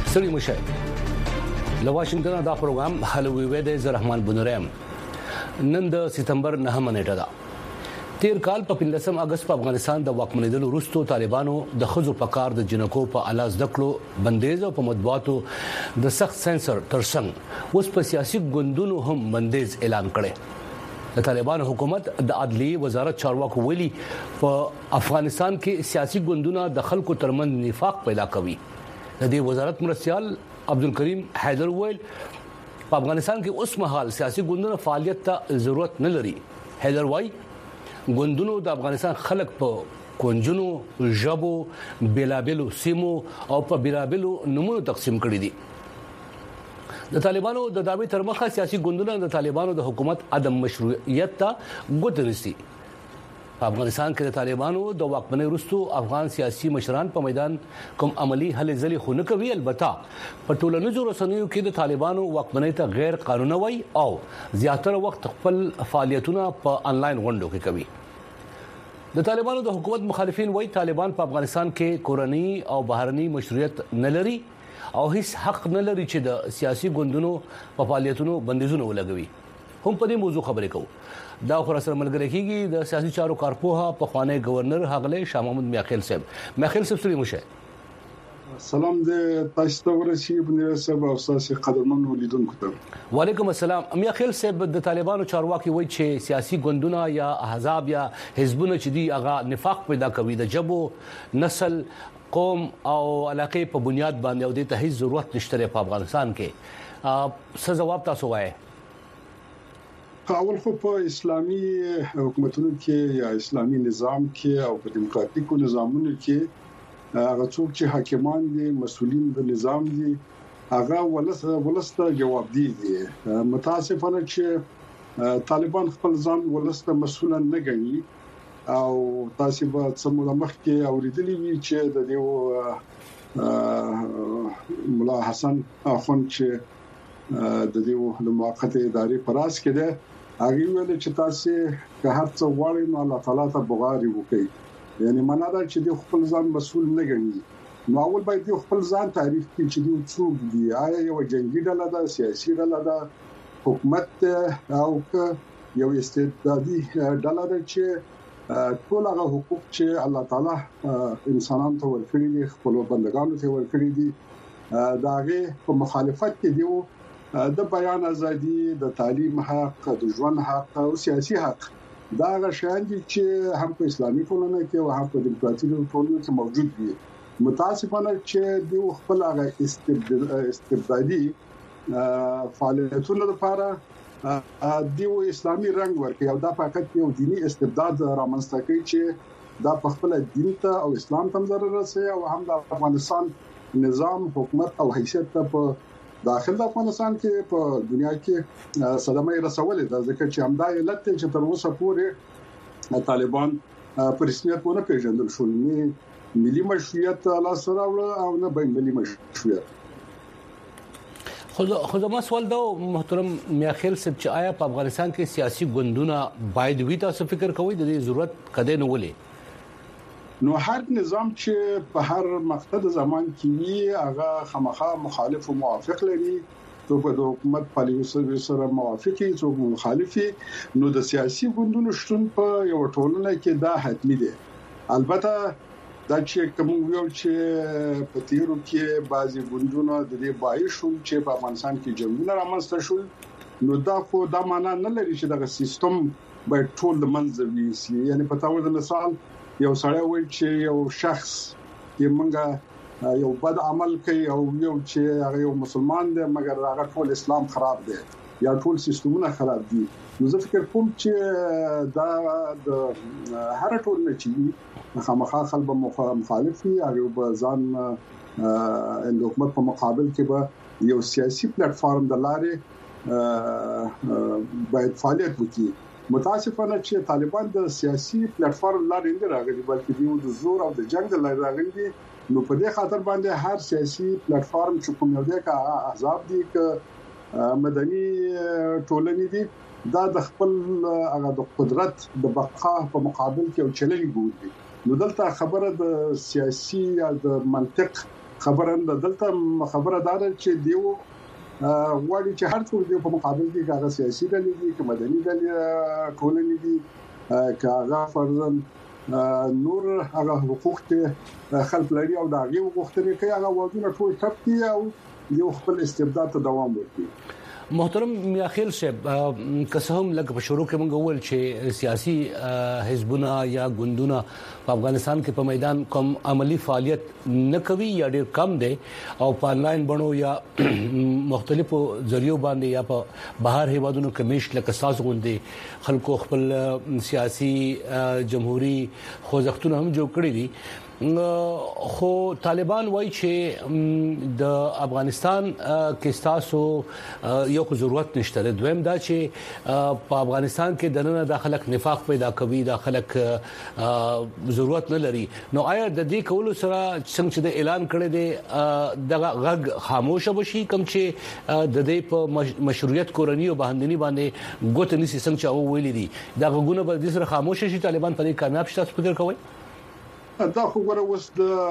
ستړي مشه له واشنگټن دا پروګرام هلوي وې د زرحمان بنورم نن د سپتمبر 9 نیټه ده. تیر کال په 15 اگست په افغانستان د واکمنیدلو وروسته طالبانو د خزو په کار د جنکو په الاز دکړو بندیز او په مطبوعاتو د سخت سنسر ترڅنګ اوس په سیاسي ګوندونو هم بندیز اعلان کړي. د طالبانو حکومت د عدلیه وزارت چارواکو ویلي په افغانستان کې سیاسي ګوندونه د خلکو ترمن نفاق پیدا کوي. د دې وزارت مرستيال عبدالکریم حیدر ویل په افغانستان کې اوس مهال سیاسي ګوندونو فعالیت ته ضرورت نه لري. حیدر وایي ګوندونو د افغانستان خلک په کونجونو ژبو بلابلو سیمو او په بلابلو نمونو تقسیم کړي دي. د طالبانو د دعوی تر مخه سیاسي ګوندونه د طالبانو د حکومت عدم مشروعیت ته ګوت نيسي. په افغانستان کې د طالبانو د واکمنۍ وروسته افغان سیاسي مشران په میدان کوم عملی هلې ځلې خو نه کوي. البته په ټولنیزو رسنیو کې د طالبانو واکمنۍ ته غیر قانوني وای او زیاتره وخت خپل فعالیتونه په انلاین غونډو کې کوي. د طالبانو د حکومت مخالفین وای طالبان په افغانستان کې کورنۍ او بهرني مشروعیت نه لري او هیڅ حق نه لري چې د سیاسي ګوندونو په فعالیتونو بندیزونه ولګوي. هم په دې موضوع خبرې کوو. دا خو سره ملګری کیږي د سیاسي چارو کارپوها په خوانی گورنر هغله شاه محمود میاخیل صاحب. میاخیل صاحب سلام شه. سلام دې تاسو ته ورسیږي بنیر صاحب او تاسو قدرمن ولیدونکو ته. وعلیکم السلام. میاخیل صاحب د طالبانو چارواکي وایي چې سیاسي ګوندونه یا احزاب یا حزبونه چې دی هغه نفاق پیدا کوي د جبو نسل قوم او علاقې په بنیاد باندې او د ته هیڅ ضرورت نشته په افغانستان کې. څه جواب تاسو وایي؟ اول خو په اسلامي حکومتونو کې یا اسلامي نظام کې او په دیموکراتیکو نظامونو کې هغه څوک چې حاکمان دي مسؤلین د نظام دي هغه ولسته جواب دي. متاسفانه چې طالبان خپل ځان ولسته مسؤل نه ګڼي او تاسو به څنګه مخکې اوریدلی وی چې د دې مولا حسن اخوند چې د دې د موقته ادارې پراس کې ده هغه ویل چې تاسو که هر څه وړي نو الله تعالی ته بغاري وکړي. یعنی معنا دا چې د خپل ځان مسؤل نه ګڼي. نو اول باید د خپل ځان تعریف کړي چې دوی څوک دي. آیا یو جنگي ډله ده سیاسي ډله ده حکومت او یو استبدادي ډله ده چې ټول هغه حقوق چې الله تعالی انسانانو ته ورکړي دي خپل بندگانو ته ورکړي دي داغه په مخالفت کې دی د بیان ازادي د تعلیم حق د ژوند حق او سیاسي حق دا غشان دي چې هم په اسلامي ټولنه کې او هم په دیموکراتیکو ټولنه کې موجود دي. متاسفانه چې د خپل هغه استبدادي فعالیتونو لپاره د اسلامي رنګ ورکړي او دا فقط یو دینی استبداد رامنځته کوي چې دا په خپل دین ته او اسلام ته ضرر رسوي او هم د افغانستان نظام حکومت او حیثیت ته په داخل د افغانستان کې په دنیا کې صدمه رسولې ده. ځکه چې همدا علت چې تر اوسه پورې طالبان په رسمیت ونه پیژندل شول نه ملي مشروعیت لا سره او نه بین ملي مشروعیت. خو زما سوال دا محترم میاخیل صاحب چې آیا په افغانستان کې سیاسي ګوندونه باید وي تاسو فکر کوئ د دې ضرورت کده نه ولې؟ نو هر نظام چې په هر مقصد زمان کې وي هغه خامخا مخالف او موافق لري. څوک د حکومت پالیسي سره موافقي څوک مخالفي. نو د سیاسي ګوندونو شتون په یو ټولنه کې دا حتمي دي. البته دا چې کوم یو چې په تیرو کې بعضي ګوندونه د دې بای شو چې په افغانستان کې جنگونه رامنځته شول نو دا خو دا معنا نه لري چې دا سیستم باید ټول د منځ وي. یعنی په تاسو د مثال یو سړی وایي چې یو شخص چې مونږه یو بد عمل کوي او یو چې هغه یو مسلمان دی مګر هغه ټول اسلام خراب دی یا ټول سیستمونه خراب دي. نو زه فکر کوم چې دا د هر ټول نه چې خامخا خلک مخالفي هغه به ځان د حکومت په مقابل کې به یو سیاسي پلیټ فارم د لارې باید فعالیت وکړي. متاسفانه چې طالبان د سیاسي پلیټ فارم لارې نه راغلي بلکې د زور او د جنگ د لارې راغلي. نو په دې خاطر باندې هر سیاسي پلیټ فارم چې کوم یو دی کا احزاب دي ک مدني ټولنې دي دا د خپل هغه د قدرت د بقا په مقابل کې یو چیلنج ګوري. نو دلته خبره د سیاسي یا د منطق خبره دلته خبره دار چې دیو غواړي چې هر څوک دی په مقابل کې هغه سیاسي ډلې دي چې مدني ډلې ټولنې دي کاغه فرضاً نور هغه حقوق ته خلک لري او دا غي وغوښتنې کوي هغه وضعونه ټول ټپ دي او یو خپل استبداد ته دوام ورکړي. محترم میاخیل صاحب قسم لکه په شروع کې موږ ول چې سیاسي حزبونه یا ګوندونه په افغانستان کې په میدان کوم عملی فعالیت نه کوي یا ډیر کم دي او په انلاین بڼو یا مختلفو ذریعو باندې یا په بهر هیوادونو کې مش لکه ساز غوندي خلکو خپل سیاسي جمهوریت خوځښتونه هم جوړ کړی دي خو طالبان وایي چې د افغانستان کې تاسو یو ضرورت نشته دویم دا چې په افغانستان کې دنه داخلك نفاق پیدا کوي داخلك ضرورت نه لري نو آیا د دې کولو سره څنګه چې د اعلان کړی دی د غږ خاموشه بشي کوم چې د دې په مشروعیت کورنۍ او بهندنی باندې ګوت نسی څنګه چې او ویلي دي دا غږونه به د سره خاموشه شي طالبان په دې کامیاب شي تاسو فکر کوئ دا خو ګوره اوس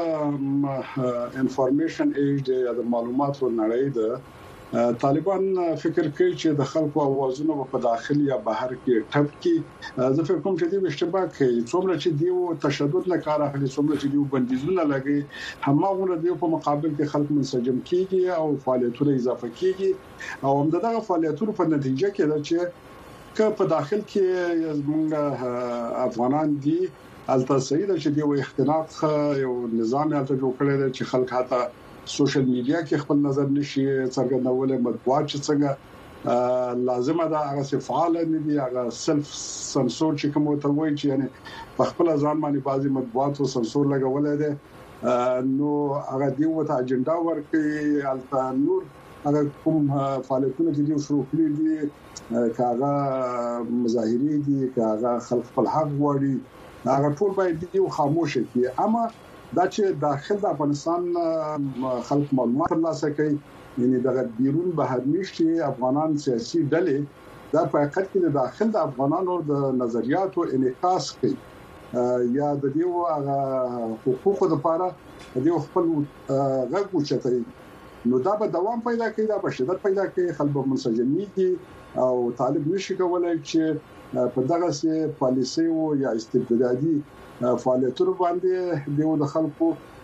د انفارمیشن ایج د معلوماتو نړۍ ده طالبان فکر کوي چې د خلکو اوازونه په داخل یا بهر کې ټپ کې زه فکر کوم چې دی اشتباه کوي څومره چې دیو تشدد نه کار اخلي څومره چې دیو بندیزونه لګي هماغه دیو په مقابل کې خلک منسجم کیږي او فعالیتونه اضافه کیږي او همدغه فعالیتونو په نتیجه کې دا چې په داخل کې موږ افغانان دي الته سید چې دی اختلاف یو نظام الته جوړ کړی دی چې خلک حتی سوشل میډیا کې خپل نظر نشي څرګندول مطبوعات چې څنګه لازمه ده هغه فعال نه دي هغه سلف سنسور چې کوم ته وایي چې یعنی په خپل ځان باندې بعضي مطبوعات او سنسور لګولای دي نو هغه دی وته اجنډا ورکړي الته نور هغه کوم فعالیتونه چې دی شروع کړی دي کاغه مظاهری دي کاغه خلک خپل حق وړي هغه ټول باید دی خاموش شي اما دا چې داخل د افغانستان خلک معلومات ترلاسه کوي یعنی د بیرون بهر نشي افغانان سیاسي ډلې دا په حقیقت کې د داخل د افغانانو د نظریاتو انعکاس کوي یا د دیو حقوقو لپاره د دیو خپل غږ وچتري نو دا به دوام پیدا کوي دا به شدت پیدا کوي خلک منسجميږي او طالب نشي کولای چې په دغه سي پالیسي او یا استبدادي فعالیتونو باندې دیو د خلکو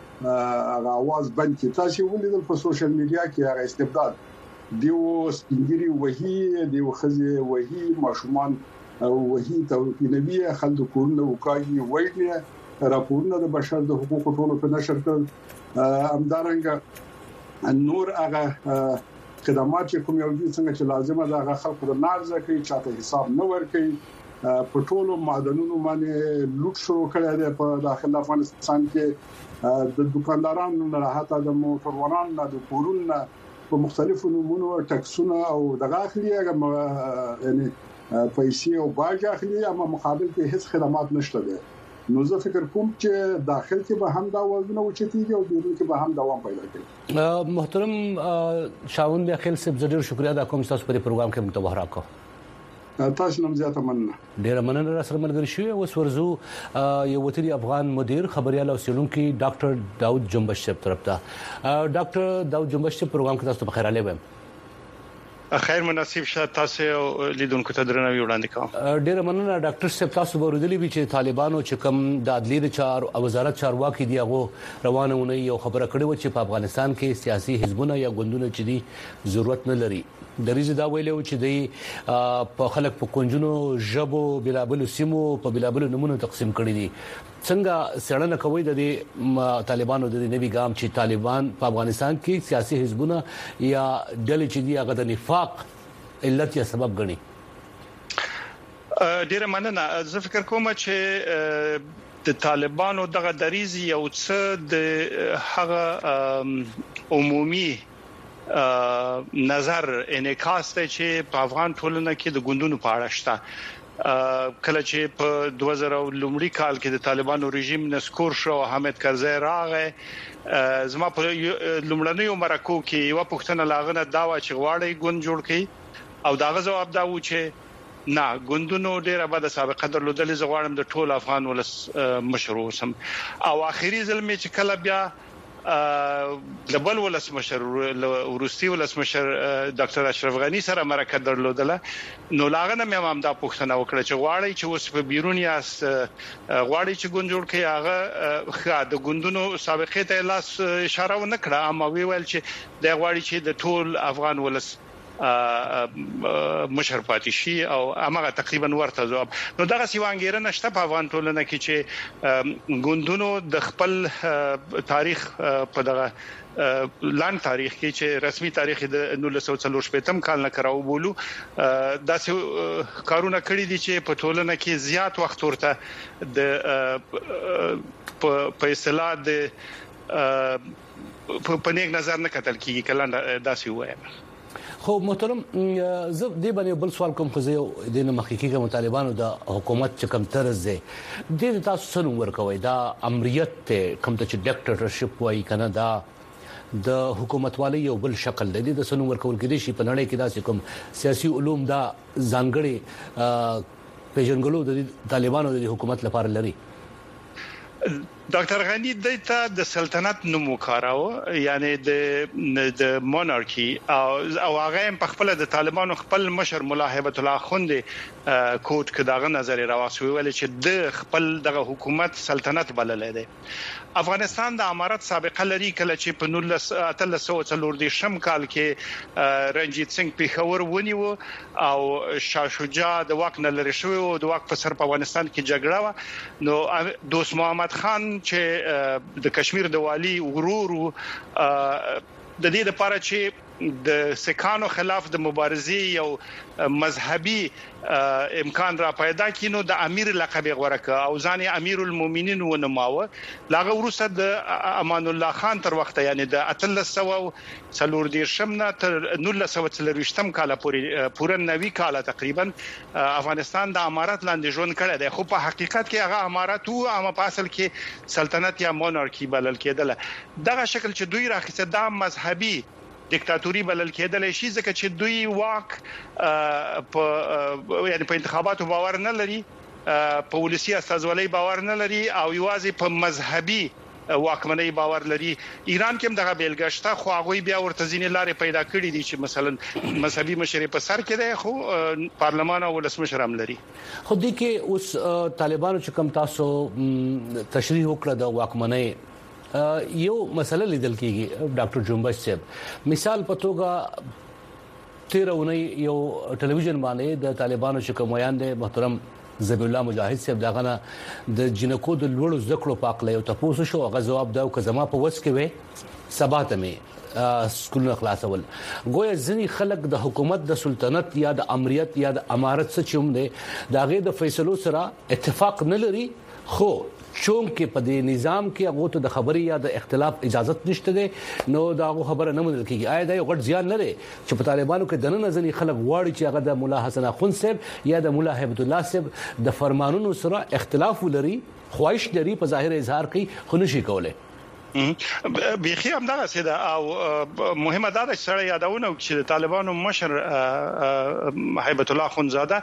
اواز بند کی تاسو ولیدل په سوشل میډیا کې هغه استبداد دیو سپینګری وਹੀ دیو خزي وਹੀ ماشومان وਹੀ توپینوي خلک کورونه وکایي وایي راپورونه د بشر د حقوقو ټولو په نشر کړ امدارنګ نور هغه خدمات چې کوم یو دي څنګه چې لازمه ده هغه خلکو د نارزه کوي چاته حساب نه ورکوي په ټولو معدنونو باندې لوټ شروع کړی دی په داخله افغانستان کې د دکاندارانو نه حتی د موټروانانو د کورونو په مختلفو نمونو ټکسونه او دغه اخلي یعنی پیسې او باج اخلي اما مقابل کې هیڅ خدمات نشته دي نو زه فکر کوم چې داخل کې به هم دا وزن اوچتيږي او بیرون کې به هم دوام پیدا کوي. محترم شاون میاخیل صاحب ډیر شکریا دا کوم تاسو په پروګرام کې متوجه راکو تاسو نم زیاته مننه ډیر مننه را سره ملګری شوی اوس ورزو یو وتري افغان مدیر خبريال او سیلونکي ډاکټر داود جنبش صاحب طرف ته ډاکټر داود جنبش صاحب پروګرام کې تاسو په خیر علي ویم خیر مناسب شه تاسو لیدونکو ته درناوی وړاندې کوم ډیر مننه ډاکټر صاحب تاسو ورودلی به چې طالبانو چې کوم د عدلیه چار او وزارت چارواکي دی هغه روانونه یو خبره کړې و چې په افغانستان کې سیاسي حزبونه یا ګوندونه چې دي ضرورت نه لري د ریزه دا ویلو چې دی په خلک په کونجونو جبو بلابل سیمو په بلابل نمونه تقسیم کړي دي څنګه سړنه کوي د طالبانو د نوي ګام چې طالبان په افغانستان کې سیاسي حزبونه یا ډلې چې دی هغه د نفاق علت یا سبب ګڼي ډیره مننه زه فکر کوم چې د طالبانو دغه دریزي یو څه د هغه عمومي نظر انعکاس ته چې په افغان ټولنه کې د ګوندونو په اړه شته کله چې په 2000 لومړي کال کې د طالبانو رژیم نسکور شو حامد کرزی راغی زما په لومړنیو مرکو کې یو پښتنه لاغنه داوا چې غواړي ګوند جوړ کړي او داغه جواب دا و چې نه ګوندونو ډیره بده سابقه درلودل زغواړم د ټول افغان ولس مشروع سم او اخیری ځل می چې کله بیا لبل ولسمشر ورستي ولسمشر ډاکټر اشرف غنی سره مرکه درلودله نو لاغه مې هم دا پوښتنه وکړه چې غواړي چې اوس په بیرونیاس غواړي چې ګوند جوړ کړي هغه د ګوندونو سابقه ته لاس اشاره ونکړه اما ویل چې د غواړي چې د ټول افغان ولس مشر پاتې شي او هغه تقریبا ورته جواب نو دغه سیوانګیره نشته په افغان ټولنه کې چې ګوندونو د خپل تاریخ په دغه لاند تاریخ کې چې رسمي تاریخ د 1940 کال نه کراو بولو داسې کارونه کړی دي چې په ټولنه کې زیات وخت ورته د په اصطلاح د په نیک نظر نه کتل کیږي کله داسې وایم خو محترم زه دې باندې بل سوال کوم خو زه د محققي طالبانو د حکومت چې کم طرز ده د تاسو سره ورکوي دا امریت کم ته چې ډیکټیټرشپ وایي کنه دا د حکومت والی یو بل شکل دی د سنو ورکول کېدي شي په نړۍ کې دا کوم سیاسي علوم دا ځانګړي پیژنګلو د طالبانو د حکومت لپاره لري ډاکټر غنی دته د سلطنت نوم وکاراو یعنی د مونارکی او هغه په خپل د طالبانو خپل مشر مولا هیبت الله خوند کوټ کداغه نظر راوسوي ول چې د خپل دغه حکومت سلطنت بلل دی افغانستان د امارات سابقه لري کله چې په 1940 کال کې رنجیت سنگ پیښور ونیو او شاه شجاع د واک نه لري شو او د واک په سر په افغانستان کې جګړه و نو دوست محمد خان چې د کشمیر د والی ورور د دې لپاره چې د سکانو خلاف د مبارزې یو مذهبي امکان را پیدا کینو د امیر لقب غورکه او ځان امیر المؤمنین ونماوه لاغه ورسره د امان الله خان تر وخت یعنی د 1340 نه تر 1940 کال پورې 90 کال تقریبا افغانستان د امارات لاندې ژوند کړی دی خو په حقیقت کې هغه امارات او اما په اصل کې سلطنت یا مونارکی بلل کېدل دغه شکل چې دوی راخصه د مذهبي دیکتاتوري بلل کېدل شي ځکه چې دوی واک یعنی په انتخاباتو باور نه لري په ولسی استازولۍ باور نه لري او یوازې په مذهبي واکمنۍ باور لري ایران کې هم دغه بیلګشته خو هغه بیا ورته ځینې لارې پیدا کړې دي چې مثلا مذهبي مشري په سر کې دی خو پارلمان او ولسمشر هم لري خو دې کې اوس طالبانو چې کوم تاسو تشریح وکړه د واکمنۍ یو مسله لیدل کیږي ډاکټر جنبش صاحب مثال په توګه 13 یو ټلویزیون باندې د طالبانو چې کوميان دي محترم ذبیح الله مجاهد صاحب داغه د جنکو د لوړو ذکرو پاکله او تاسو شو هغه جواب دا او زما په وس کې وې سبات مې سکولونه خلاصول ګویا ځنی خلک د حکومت د سلطنت یا د امریت یا د امارت څخه چوم دي داغه د فیصلو سره اتفاق نه لري خو چون کې په دې نظام کې هغه ته د خبري یا د اختلاف اجازه نشته ده نو دا خبره نه منل کیږي آیا دا یو غټ زیان نه دی چې په طالبانو کې دنه ځنی خلک واړي چې هغه د مولا حسن اخوند صاحب یا د مولا هیبت الله صاحب د فرمانونو سره اختلاف لري خواهش لري په ظاهر اظهار کوي خو نشي کولای بيخي هم دا څه ده او مهمه ده چې سره یادونه چې طالبانو مشر هیبت الله خونزاده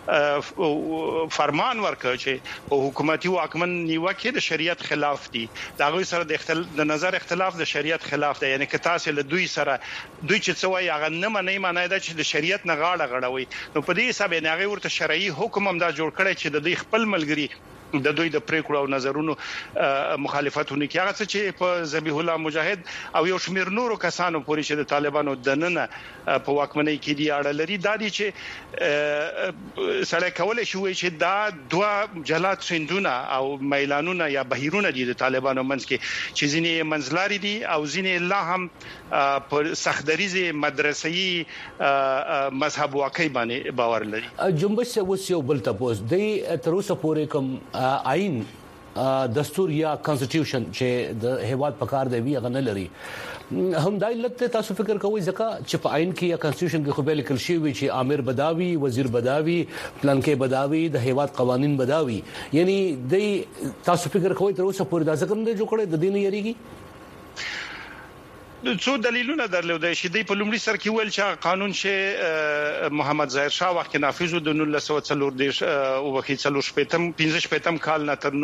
فرمان ورکړ چې په حکومتي واکمن نیوکه د شریعت خلاف دي دا غوي سره د نظر اختلاف د شریعت خلاف دی یعنی که تاسو له دوی سره دوی چې څه وایي هغه نه معنی دا چې د شریعت نه غاړه غړوي نو په دې حساب نه هغه ورته شرعي حکم هم دا جوړ کړی چې د دوی خپل ملګری د دوی د پریکړو او نظرونو مخالفتونه کوي هغه چې په ذبیح الله مجاهد او یو شمیر نورو کسانو پورې چې د طالبانو دننه په واکمنۍ کې دی اړه لري دا دي چې سره کول شي چې دا دوه جلات سندونه او میلانونه یا بهیرونه دي د طالبانو منځ کې چې ځینې منځلاري دي او ځینې الله هم په سختدریزه مدرسې مذهب واقعي باندې باور لري جنبش وسیو بل تاسو د تر اوسه پورې کوم آئین دستور یا کانسټیټیوشن چې د هیواد په کار دی هغه نه لري هم دا علت تاسو فکر کوئ ځکه چې په آئین کې یا کانسټیټیوشن کې خو به لیکل شوی چې امیر بداوي وزیر بداوي پلان کې بداوي د هیواد قوانين بداوي یعنی د تاسو فکر کوئ تر اوسه پورې دا څنګه جوړ کړي د دین یریږي څو دلیلونه درلودل چې د پلومړي سر کې ویل چې قانون چې محمد ظاهر شاه وخت نافذ د 1940 او وخت 15 کال نه تر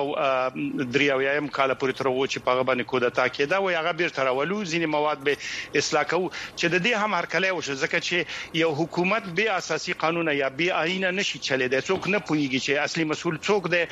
1993 کال پورې تر و چې په باندې کودتا کېده او هغه بیرته راولو ځینې مواد به اصلاح کوي چې د دې هم هرکلی وشو ځکه چې یو حکومت به اساسي قانون یا به آئین نشي چلیدای څوک نه پويږي چې اصلي مسؤل څوک دی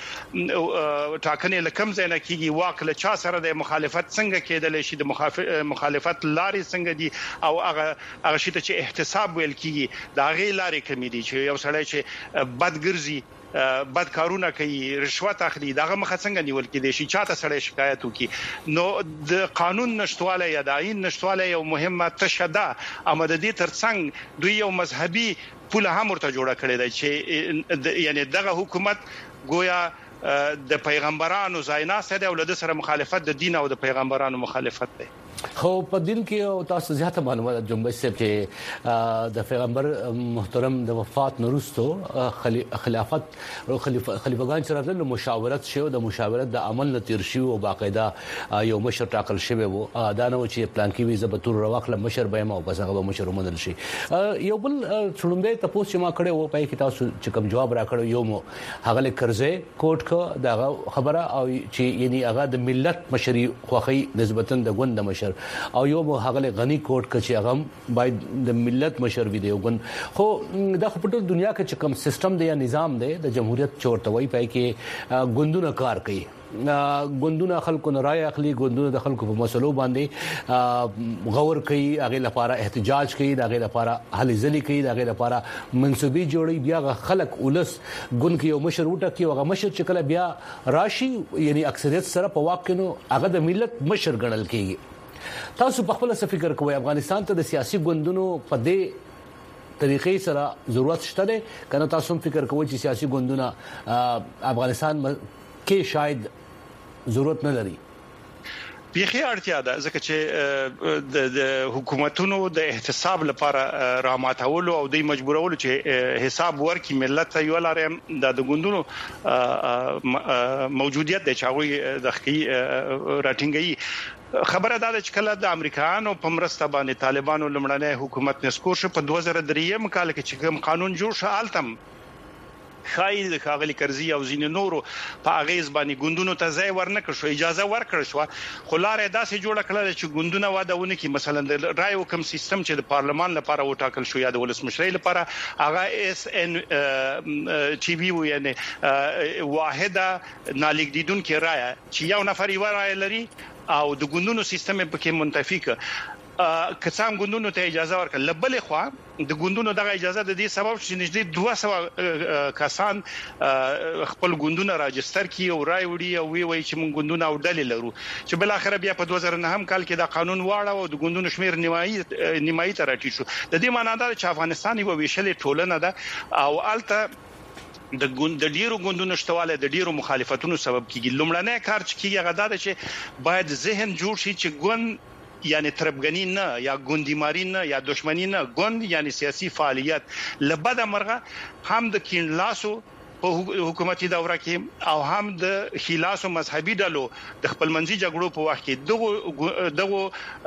ټاکنې لکم ځای نه کیږي واک له چا سره د مخالفت څنګه کېدل شي د مخالفت لارې څنګه دي او هغه شی ته چې احتساب ویل کیږي دا غي لارې کمی دي چې یو سړی چې بدګرځي بد کارونه کوي رشوت اخلي داغه مخه څنګه نیول کېدي شي چاته سره شکایت وکي نو د قانون نشټواله یا د آئین نشټواله یو مهمه تشدد امددي ترڅنګ دوی یو مذهبي پوله هم ورته جوړه کړې ده چې یعنی دغه حکومت گویا د پیغمبرانو زایناسته د اولاد سره مخالفت د دین او د پیغمبرانو مخالفت ده خو په دین کې تاسو زیاته معلومات جنبش صاحب چې د پیغمبر محترم د وفات نورستو خلافت او خلیفګان چې راتلل مشاورت شو د مشاورت د عمل نتیر شو او باقاعده یو مشر ټاکل شوی وو دا نو چې پلان کې وی زبتور رواخله مشر به ما او بس هغه مشر ومنل شي یو بل څومره تاسو چې ما کړه وو پای کې تاسو چې کوم جواب راکړو یو مو هغه قرضې کوټ کو دا خبره او چې یعنی هغه د ملت مشري خوخي نسبتا د ګوند مشر او یو هغه غنی کوټ کچې هغه باید د ملت مشر وي دی وګن خو د خپل دنیا کې کوم سیستم دی یا نظام دی د جمهوریت چورتوي پای کې ګوندونه کار کوي ګوندونه خلکو نه رائے اخلي ګوندونه د خلکو په مسلو باندې غور کوي هغه لپاره احتجاج کوي هغه لپاره هلي ځلي کوي هغه لپاره منسوبي جوړي بیا خلک ولس ګوند کې یو مشر وټه کې هغه مشر چې کله بیا راشي یعنی اکثریت سره په واقع نو هغه د ملت مشر ګڼل کیږي تاسو په خپل څه فکر کوئ افغانستان ته د سیاسي ګوندونو په دې طریقې سره ضرورت شته ده کنه تاسو فکر کوئ چې سیاسي ګوندونه افغانستان کې شاید ضرورت نه لري بيخي اړتیا ده ځکه چې د حکومتونو د احتساب لپاره راماتولو او د مجبورولو چې حساب ورکړي ملت ته یو لارم د ګوندونو موجودیت د چاوي د خي راټینګي خبره دا چې کله د امریکایانو په مرسته باندې طالبانو لمړنۍ حکومت نسکور شو په 2003 کال کې چې کوم قانون جوړ شو التم خاید خاغلی کرزی او زین نورو په اغیز باندې ګوندونو ته ځای ورنکړ شو اجازه ورکړ شو خو لارې داسې جوړه کړل چې ګوندونه وادهونه کې مثلا د رایو کم سیستم چې د پارلمان لپاره وټاکل شو یا د ولسمشرۍ لپاره هغه اس ان ټي وی یعنی واحده نالیکدیدون کې رایه چې یو نفر یې رایه لري او د ګوندونو سیستم په کې منتفق کڅام ګوندونو ته اجازه ورکړه لبلې خو د ګوندونو دغه اجازه د دې سبب چې نږدې 200 کسان خپل ګوندونه راجستر کړي او رای وړي او وی چې مونږ ګوندونه او ډلې لرو چې بل اخر بیا په 2009 کال کې دا قانون واړه او د ګوندونو شمیر نیمایي ته راټیټ شو د دې معنی دا چې افغانستان یو ویشلې ټولنه ده او الته د ډیرو ګوندونو شتواله د ډیرو مخالفتونو سبب کیږي لومړنۍ کار چې کیږي غدا ده چې باید ذهن جوړ شي چې ګوند یعنی تربګنی نه یا ګوندیماری نه یا دښمنی نه ګوند یعنی سیاسي فعالیت لبد مرغه هم د کینلاسو په حکومتي دوره کې او هم د خلاصو مذهبي ډلو د خپلمنځي جګړو په وخت کې دغه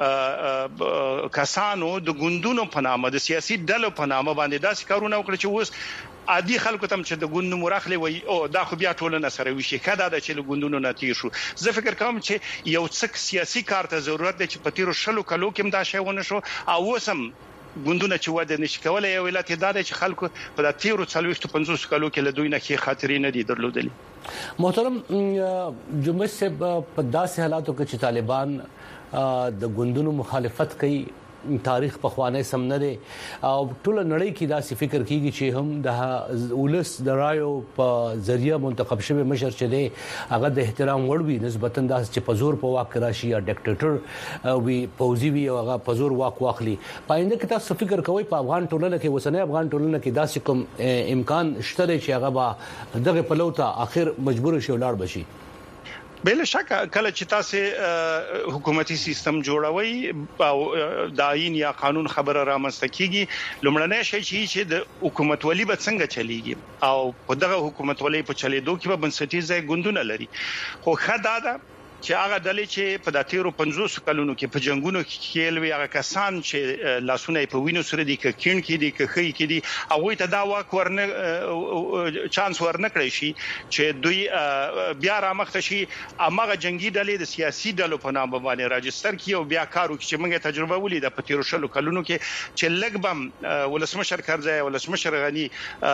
کسانو د ګوندونو په نامه د سیاسي ډلو په نامه باندې داسې کارونه وکړي چې اوس عادي خلکو تم چې د ګوند مراخله وي او دا خو بیا ټولنه سره وشي کدا د چې ګوندونو نتیجه شو زه فکر کوم چې یو څه سیاسي کار ته ضرورت دی چې په تیرو شلو کلو کې دا شی ونه شو او وسم ګوندونه چې وده نشي کولای یو ولایت ادارې چې خلکو په تیرو 40-50 کلو کې له دوی نه کې خاطرې نه دي درلودلې محترم جمعه صاحب په داسې حالاتو کې چې طالبان د ګوندونو مخالفت کوي تاریخ په خوانه سم نه دي او ټول نړۍ کې دا فکر کیږي چې هم د ولس د رایو په ذریعہ منتخب شوی مشر چې دی هغه د احترام وړوي نسبتا د چې پزور په واک راشي یا ډیکټیټر وی پوزي وی او هغه پزور واک واخلي پاینده کې تاسو فکر کوئ په افغان ټولنه کې وسنه افغان ټولنه کې داسې کوم امکان شته چې هغه به دغه پلوته اخر مجبور شي ولاړ بشي بل شک کله چې تاسو حکومتي سیستم جوړوي او د آئین یا قانون خبره رامنځته کیږي لومړنۍ شی چې د حکومتولي به څنګه چلیږي او په دغه حکومتولي په چلیدو کې به بنسټیزه ګوندونه لري خو خدای دا چې هغه ډلې چې په 1350 کلونو کې په جنگونو کې لوي هغه کسان چې لاسونه په وینو سره دي کین کې دي کخی کې دي هغه ته دا واک ورنه چانس ورنه کړی شي چې دوی بیا رامخته شي امغه جنگي ډلې د سیاسي ډلو په نام باندې راجستر کی او بیا کارو چې موږ تجربه ولیده په 13 کلونو کې چې لګبم ولسمشر کرزی ولسمشر غنی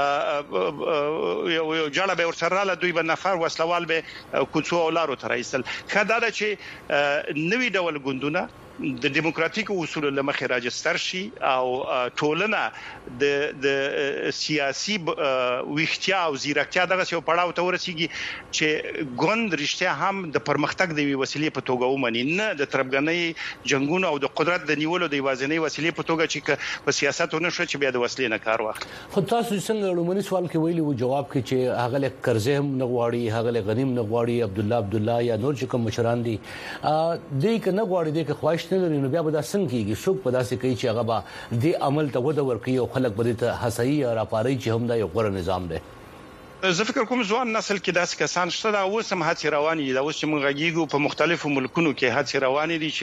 یو جاله به ورسره له دوی په نفر وسلوال به کوڅو او لارو ترایستل خدای دا چې نوې ډول ګوندونه د دیموکراتیک اصول لمخې راجستر شي او ټولنه د سیاسي ویښتیا او زیرکتیا دغه یو پړاو ته ورسیږي چې ګوند رښتیا هم د پرمختګ د وسیلې په توګه ومني نه د تربګنۍ جنگونو او د قدرت د نیولو د وازنۍ وسیلې په توګه چې په سیاستونو شو چې بیا د وسلې نه کار واخلي. خو تاسو څنګه لومړی سوال کې ویلي وو جواب کې چې هغه له کرزی هم نه غواړي هغه له غنیم نه غواړي عبد الله یا نور چې کوم مشران دي دې کې نه غواړي دې کې خواهش نه نو بیا به دا څنګه کیږي څوک په داسې کوي چې هغه به د عمل ته وده ورکړي او خلک به ته حساسي او راپاري چې هم دا یو غوړ نظام دی. زه فکر کوم ځوان نسل کې داسې کسان شته دا اوس هم هڅې روانې دي دا اوس چې موږ غږیږو په مختلفو ملکونو کې هڅې روانې دي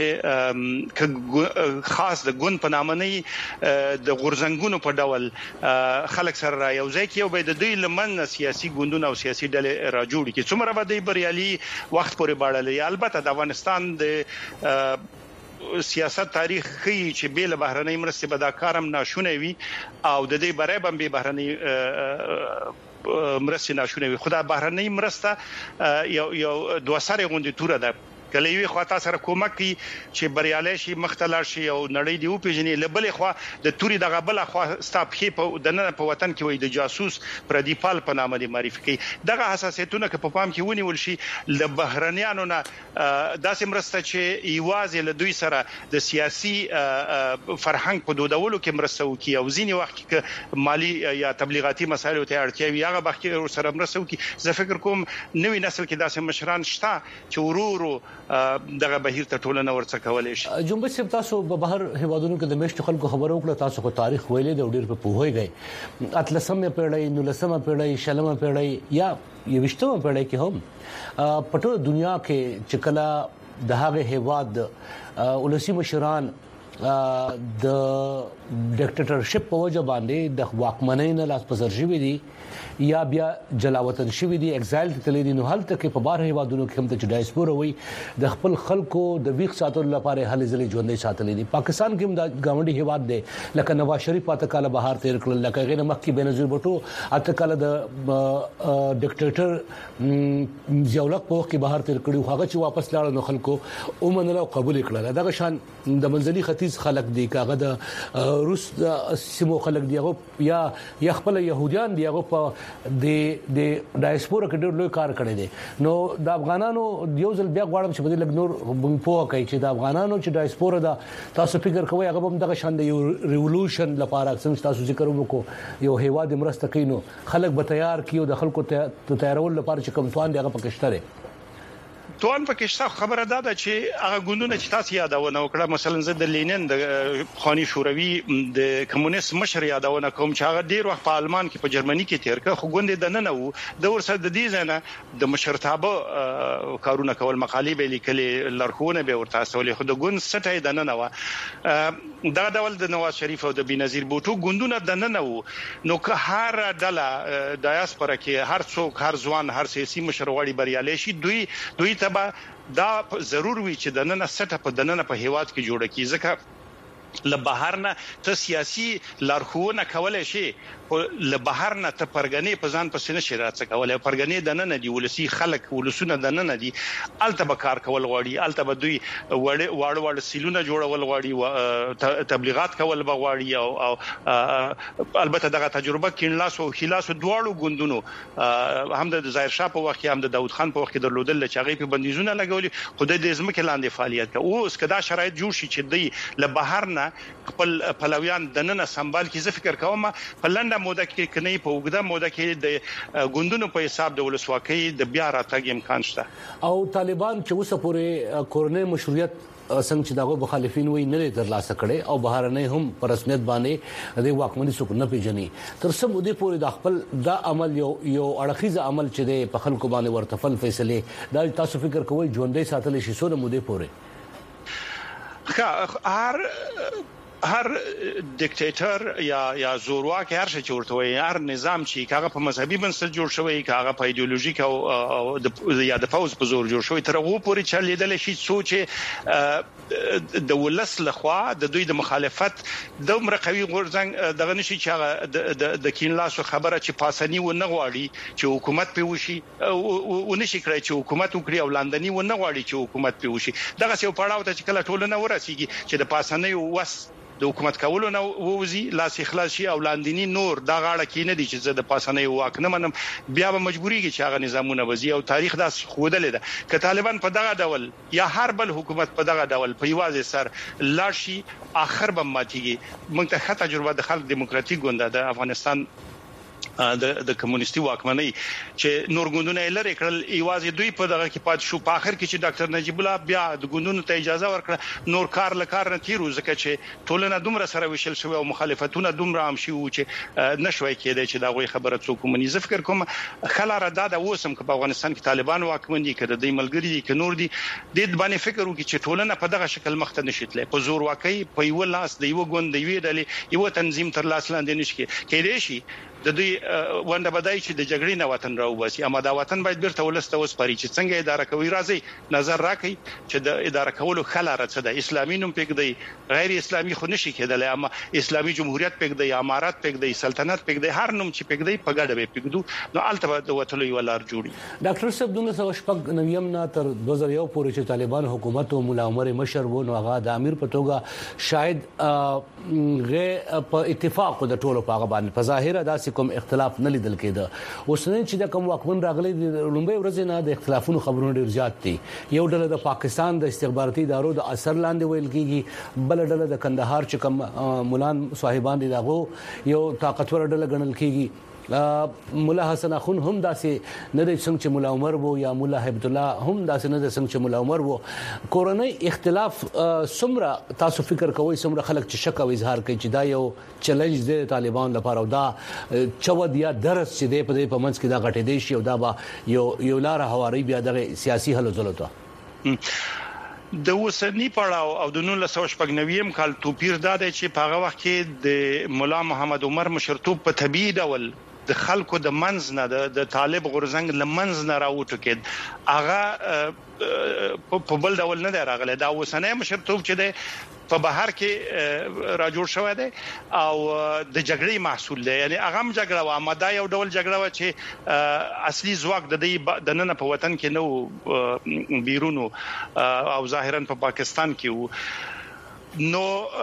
چې خاص د ګوند په نامه نه د غورزنګونو په ډول خلک سره یو ځای کې یو به د دوی لمن سیاسي ګوندونه او سیاسي ډلې را جوړ کړي څومره به د بریالي وخت پورې باړلې البته د افغانستان د سیاست تاریخ خي چې بیل بهرنۍ مرستې به دا کارم ناشونه وي او د دې برای باندې بهرنۍ مرستې ناشونه وي خدای بهرنۍ مرسته یو دوه سره غونډه توره ده کله یو خواته سره کومک کی چې بریالي شي مختلر شي او نړۍ دی او پیژنې لبلې خو د توري دغه بل خو ستاپ خې په دنه په وطن کې وي د جاسوس پردیپال په نامه دی معرفي کوي دغه حساسیتونه که په پام کې ونیول شي د بهرنیانو نه داسې مرسته چې ایوازې له دوی سره د سیاسي فرهنګ په دودولو کې مرسته وکي او ځینی وخت کې مالی یا تبلیغاتي مسایلو ته اړتیا وي هغه بخیر سره مرسته وکي زه فکر کوم نوې نسل کې داسې مشران شته چې ورورو دغه بهیر ته ټولنه ورڅ کولای شي. جنبش صاحب تاسو په بهر هیوادونو کې د مشت خلکو خبرو کړه تاسو کو تاریخ ویلې د ډیر په پوهیږي اتلسمه پیړۍ نولسمه پیړۍ شلمه پیړۍ یا یوشتمه پیړۍ کې هم په ټول دنیا کې چې کله د هغه هیواد ولسی مشران د ډیکټیټرشپ په وجه باندې د واکمنۍ نه لاس پسر شوی دي یا بیا جلاوطن شوی دي ایگزایل تللی دي نو هلته کې په بار هیوادونو کې هم د ډایسپورا وي د خپل خلکو د ویښ ساتلو لپاره هلي ځلې ژوندۍ ساتلې دي پاکستان کې هم د گاونډي هیواد دی لکه نواز شریف اته کال بهار تیر کړل لکه غیر مخکې بنظیر بوټو اته کال د ډیکټیټر ضیاءالحق په وخت کې بهار تیر کړو هغه چې واپس لاړ نو خلکو اومنل او قبول کړل دغه شان د منځلي ختیځ خلک دي کاغه د روس سیمو خلک دی یا خپل يهوديان دی هغه په د ډایسپورا کې ډېر لوی کار کړی دی نو د افغانانو یو ځل بیا غواړم چې په دې لګ نور په کوي چې د افغانانو چې ډایسپورا دا تاسو فکر کوئ هغه هم دغه شان د یو ریولوشن لپاره څنګه تاسو ذکر وکړو یو هیواد مرسته کینو خلک به تیار کیو د خلکو تیارول لپاره چې کوم توان دی هغه پکشتره توان پکشته خبره ده چې هغه ګوندونه چې تاسو یادونه وکړه مثلا زه د لینن د خاني شوروي د کمونیست مشر یادونه کوم چې هغه ډیر وخت په آلمان کې په جرمني کې تیر کړ خو ګوند د نن وو د ورسره د دې ځنه د مشرتابه کارونه کول مقالې به لیکلې لارښوونه به ورته سوالې خو د ګوند سټای د نن وو دا ډول د نواز شریف او د بنظیر بوټو ګوندونه د نن وو نو که هر ډله ډایسپورا کې هر څوک هر ځوان هر سیاسي مشر وړي بریالي شي دوی ته دا ضرور وي چې د نن سټه په دننه په هیواد کې جوړه کی ځکه له بهر نه ته سیاسي لارښوونه کولای شي له بهر نه ته پرګنې په ځان پسې نشي راځي کولای پرګنې د نن دي ولسی خلک ولسونه د نن دي الته به کار کول غواړي الته به دوی واړه سیلونه جوړول غواړي تبلیغات کول به غواړي او البته دغه تجربه کینلاس او خلاص دواړو ګوندونو هم د ظاهر شاه په وخت هم د داوود خان په وخت کې درلودل چې هغه په بندیزونه لګولي خدای دې زمکه لاندې فعالیت کوي او اس کدا شرایط جوړ شي چې دوی له بهر نه نه خپل پلویان د نن سنبال کې زه فکر کوم په لنډه موده کې کني په وګړه موده کې د ګوندونو په حساب د ولسواکۍ د بیا راتګ امکان شته او طالبان چې اوسه پورې کورنۍ مشروعیت څنګه چې دغه مخالفین وي نه ترلاسه کړي او بهرنۍ هم په رسمیت باندې د واکمنۍ څوک نه پیژني تر څو مودې پورې د خپل د عمل یو اړخیز عمل چې د په خلکو باندې ورتفل فیصله دا تاسو فکر کوئ ژوندۍ ساتل شي سره مودې پورې هر ډیکټیټر یا زورواک هر څه چورته وي هر نظام چې هغه په مذهبي بنسټ جوړ شوی هغه په ایدئولوژیک او د فوز په زور جوړ شوی تر هغه پورې چې لیدل شي سوچ د ولس لخوا د دوی د مخالفت د مرقوي غورځنګ دغه نشي چې هغه د کینلاسو خبره چې پاسنی و نه غواړي چې حکومت په وشي او نشي کړی چې حکومت وکړي او لاندنی و نه غواړي چې حکومت په وشي دغه څه پړاو ته چې کله ټولنه ورسیږي چې د پاسنی وس د حکومت کولو نو ووزي لاس اخلاص شي او لاندنی نور دا غاړه کې نه دي چې زه د پاسنۍ واک نه منم بیا به مجبوريږي چې هغه نظامونه وزي او تاریخ دا خودل ده ک طالبان په دغه ډول یا هر بل حکومت په دغه ډول په یوازې سر لاشي اخر به ماتيږي موږ ته تجربه د خلک دیموکراتیک ګوند د افغانستان د کمونیستي واکمنۍ چې نور ګوندونه لري کړل ایوازې دوی په دغه کې پات شو په اخر کې چې ډاکټر نجیب الله بیا د ګوندونو ته اجازه ورکړه نور کار نه تیرو ځکه چې ټولنه دومره سره وشل شو او مخالفتونه دومره عام شي چې نشوي کېدای چې دا غوي خبره څوک مونږ زه فکر کوم خلاره دا وسم په افغانستان کې طالبان واکمن دي کړه د ملګری دي ک نور دي د باندې فکر وکړي چې ټولنه په دغه شکل مخته نشیتله په زور واقعي په یو لاس د یو ګوند دی ویډلې یو تنظیم تر لاس لاندې نشي کېدای شي د دوی ونده بدای چې د جګړې نه وطن راو باسي اما دا وطن باید بیرته ولسته وسپاري چې څنګه اداره کوي راځي نظر راکړي چې د اداره کولو خلاره څه د اسلامي نوم پکې غیر اسلامي خو نشي کېدل اما اسلامي جمهوریت پکې امارات پکې سلطنت پکې هر نوم چې پکې په ګډه به پکې نو الته د وټلو یو لار جوړي ډاکټر صاحب 1999 نه تر 2001 پورې چې طالبان حکومت او مولا عمر مشر وو نو هغه د امیر په توګه شاید غیر په اتفاق د ټولو په غبان په ظاهره داسې کوم اختلاف نه لیدل کېده اوسنۍ چې د کوم واکمن راغلي د لومبي ورځې نه د اختلافونو خبرونه ډیر زیات دي یو ډله د پاکستان د استخباراتي ادارو د اثر لاندې ویل کېږي بل ډله د کندهار چې کوم مولان صاحبان دي دغه یو طاقتور ډله ګڼل کېږي مولا حسن اخون هم داسې نه د څنګه چې مولا عمر وو یا مولا هیبت الله هم داسې نه د څنګه چې مولا عمر وو کورنۍ اختلاف سمره تاسو فکر کوئ سمره خلک چې شک او اظهار کوي چې دا یو چیلنج دی طالبان لپاره او دا چود یا درس چې دی په منځ کې دا غټې دی شي او دا به یو لار هواري بیا د سیاسي حل زلوته د وسنی پړاو او د 1990 کال توپیر دا دی چې په هغه وخت کې د مولا محمد عمر مشرتوب په طبيعي ډول د خلکو د منځ نه د طالب غورزنګ لمنځ نه راوټو کې هغه په بل ډول نه دی راغلی دا وسنی مشرتوب چې دی په بهر کې را جوړ شوی دی او د جګړې محصول دی یعنی هغه جګړه و اما دا یو ډول جګړه و چې اصلي ځواک د نن په وطن کې نو بیرونو او ظاهرا په پاکستان کې وو نو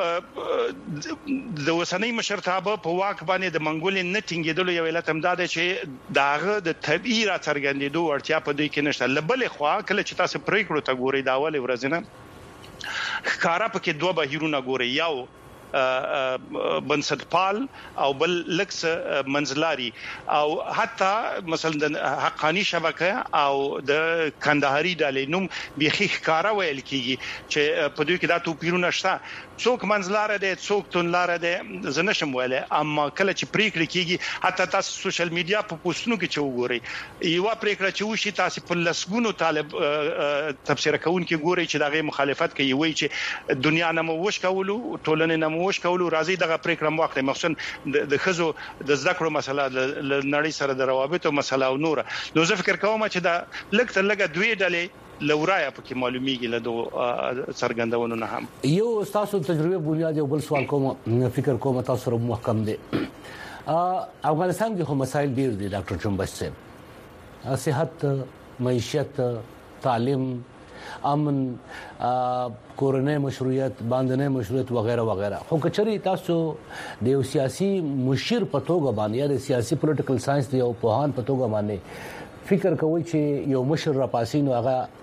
د وسنۍ مشرتابه په واک باندې د منګولې نټینګېدل یو علت هم دا دی چې داغه د طبيعي را څرګندېدو ورتیا په دوی کې نشته لبلې خوا کله چې تاسو پریکړو ته ګورئ دا ولې ورځنه خارا پکې دوه بهیرونه ګوري یو بنسټپال او بل لکس منځلاري او حتی مثلا د حقانی شبکه او د کندهاري ډلې نوم بيخي ښکارا ویل کیږي چې په دوی کې دا توپیرونه شته څوک منځلار دي څوک تونلار دي زنه شم ویله اما کله چې پریکړه کیږي حتی تاسو سوشل میډیا په پوسټونو کې چې وګورئ یو پریکړه چې وشي تاسو په لسګونو طالب تفسیر کوونکي ګورئ چې دغه مخالفت کوي وایي چې دنیا نه موش کولو ټولنه نه موش کولو راځي دغه پریکړه موخه مخصوصا د خزو د ذکر مسله د نړۍ سره د روابطو مسله او نور نو زه فکر کوم چې دا لکه لګه دوی ډلې لورایا پکې معلومیږي له دوه څرګندونو نه هم یو تاسو تجربه بنیاد یو بل سوال کوم فکر کوم تاسو سره محکم دي افغانستان کې هم مسایل ډیر دي ډاکټر جنبش صاحب صحت معیشت تعلیم امن کورنۍ مشروعیت باندې مشروعیت وغیرہ وغیرہ خو کچري تاسو د یو سیاسي مشیر په توګه باندې یا د سیاسي پولیټیکل ساينس دی او په هان په توګه باندې فکر کوئ چې یو مشر را پاسینو هغه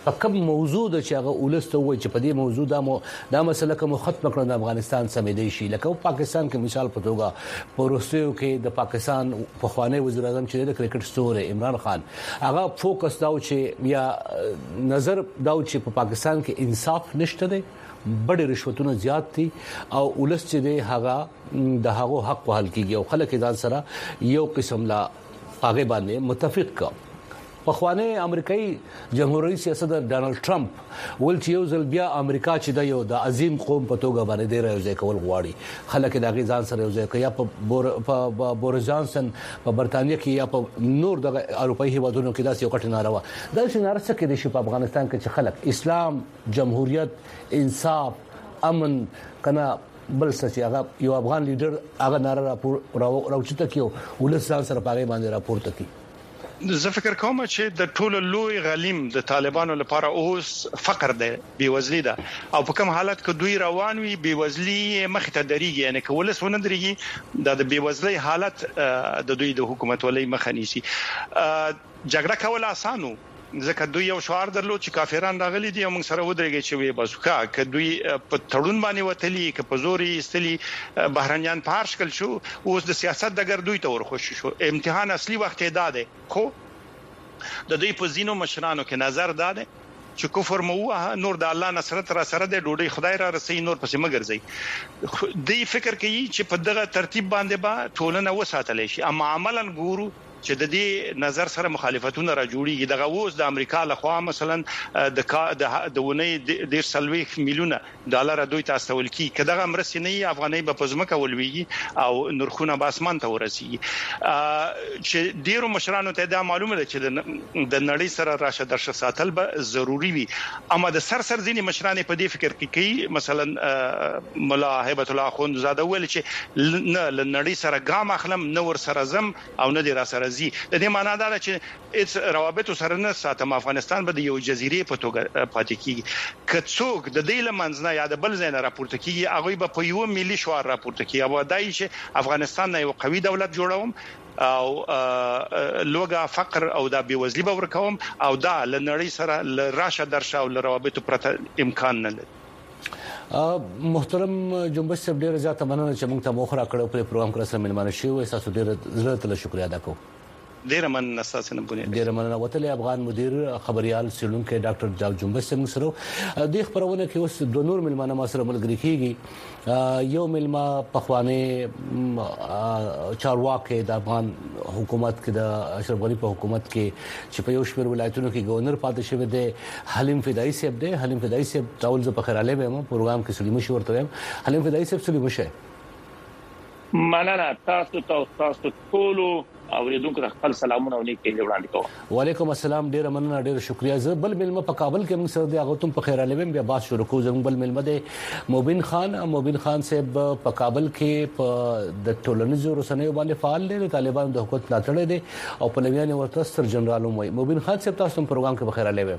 په کوم موضوع د چې هغه ولسته وای چې په دې موضوع دا مسله کوم ختم کړو د افغانستان سمېدي شي لکه پاکستان کې مثال په توګه په روسیو کې د پاکستان په خوانی وزیر اعظم چې د کرکټ ستوره عمران خان هغه فوکس داو چې یا نظر داو چې په پاکستان کې انصاف نشته دی بڑے رشوتونه زیات دي او ولس چې دی هغه د هغه حق په حل کیږي او خلک ځان سره یو قسم لا هغه باندې متفق کا په خوانی امریکایي جمهوریت سیاست ډانلډ ټرمپ ول چې یو ځل بیا امریکا چې د یو د عظیم قوم په توګه باندې دی راځي کول غواړي خلک د غي ځان سره راځي یا په بورس جانسن په برتانیې کې یا په نور د اروپאי هیوادونو کې داسې یو کټ ناروا د شناره څخه کې د په افغانستان کې چې خلک اسلام جمهوریت انصاف امن کنا بل څه هغه یو افغان لیډر هغه ناره راوچته کیو ولسان سره پاغي باندې راپورته کی زه فکر کوم چې د ټولو لوی غلیم د طالبانو لپاره اوس فقر دی بیوزلی ده او په کوم حالت کې دوی روان وي بیوزلی مخ ته دريږي یعنی کولس ونه دريږي د بیوزلی حالت د دوی د حکومت ولې مخ نيسي جګړه کول اسانو ځکه دوی یو شعار درلود چې کافران راغلي دي او موږ سره ودرېږي چې وي بسوکا ک دوی په تړون باندې وتلی ک په زوري استلی بهرنیان پارش کل شو اوس د سیاست د ګردوی ته ورخوش شو امتحان اصلي وخت داده خو د دوی په زینو مشرانو کې نظر داده چې کفر موه نور د الله نصرت را سره د ډوډۍ خدای را رسي نور پسې مګرځي دوی فکر کوي چې په دغه ترتیب باندې با ټولنه وساتل شي اما عملاً ګورو چې د دې نظر سره مخالفتونه را جوړیږي دغه اوس د امریکا لخوا مثلا د ونې د سلويخ میلیونه ډالر دوی تاسو ول کی کداغه مرسي نه افغاني په پزمکه ولويږي او نرخونه به اسمان ته ورسیږي چې ډیرو مشرانو ته دا معلومه ده چې د نړۍ سره راشه درشه ساتل به ضروری وي اما د سر ځینی مشران په دې فکر کې کوي مثلا مولا هیبت الله خوند زاده ول چې نه لنړۍ سره ګام اخلم نو ور سره زم او نه دی را سره د دې معنا دا چې اس روابط سره نه ساتم افغانستان به د یو جزیره په توګه پاتې کیږي کڅوک د دې لمنځنه یا د بل ځای نه راپورته کیږي هغه به په یو ملي شعار راپورته کیږي او دای چې افغانستان یو قوي دولت جوړوم او لوګه فقر او د بیوزلی به ورکوم او دا لنړی سره لراشه درشه او روابط پرته امکان نه لري محترم جنبش صاحب ډیر زیات مننه چې موږ ته موخره کړو په پروګرام کې سره ملمانه شو تاسو ډیر زړه ته شکریا ادا کوم ډیر مننه تاسو نه بونه ډیر مننه وتل افغان مدیر خبريال سیلونکو ډاکټر جاو جنبش سره سره د خبرونه کې اوس د نور ملمانه ما سره ملګری کیږي یو ملما پخوانه چارواکي د افغان حکومت کې د اشرف غنی په حکومت کې چې په یو شمېر ولایتونو کې گورنر پاتې شوی دی حلیم فدایي صاحب دی حلیم فدایي صاحب تاول ز په خیراله به مو پروګرام کې سلیمه شو ورته حلیم فدایي صاحب سلیمه شه مننه تاسو ټول اوریدونکو خپل سلامونه او نیکی وړاندې کوم وعلیکم السلام ډیر مننه ډیر شکریا زه بل ملما په کابل کې موږ سره دی هغه تم په خیراله بیا باز شروع کوم زموږ بل ملما دی موبین خان صاحب په کابل کې په د ټولنیزو رسنیو باندې فعال دی د طالبانو د حکومت ملاتړ دی او په لویانه ورته ستر جنرال وای موبین خان صاحب تاسو په پروګرام کې په خیراله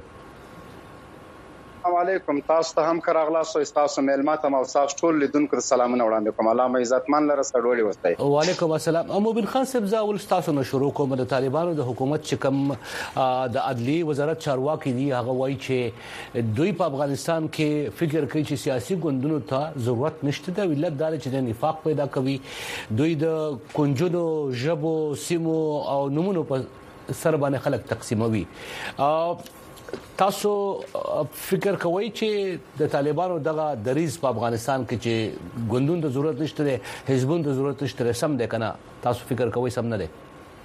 السلام علیکم تاسو ته هم کراغلاس او تاسو ملمات هم او تاسو ټول لیدونکو ته سلامونه وړاندې کوم الله مې عزتمن لره سړولې وستای وعلیکم السلام موبین خان صاحب زاول تاسو نه شروع کوم د طالبانو د حکومت چې کوم د عدلی وزارت چارواکي دی هغه وایي چې دوی په افغانستان کې فکر کوي چې سیاسي ګوندونو ته ضرورت نشته د ولادت دار چې د نفاق پیدا کوي دوی د کنجونو ژبو سیمو او نمونو په سر باندې خلک تقسیموي تاسو فکر کوئ چې د طالبانو دغه دریز په افغانستان کې چې ګوندونو د ضرورت نشته حزبونو د ضرورت نشته سم ده کنه تاسو فکر کوئ سم نه ده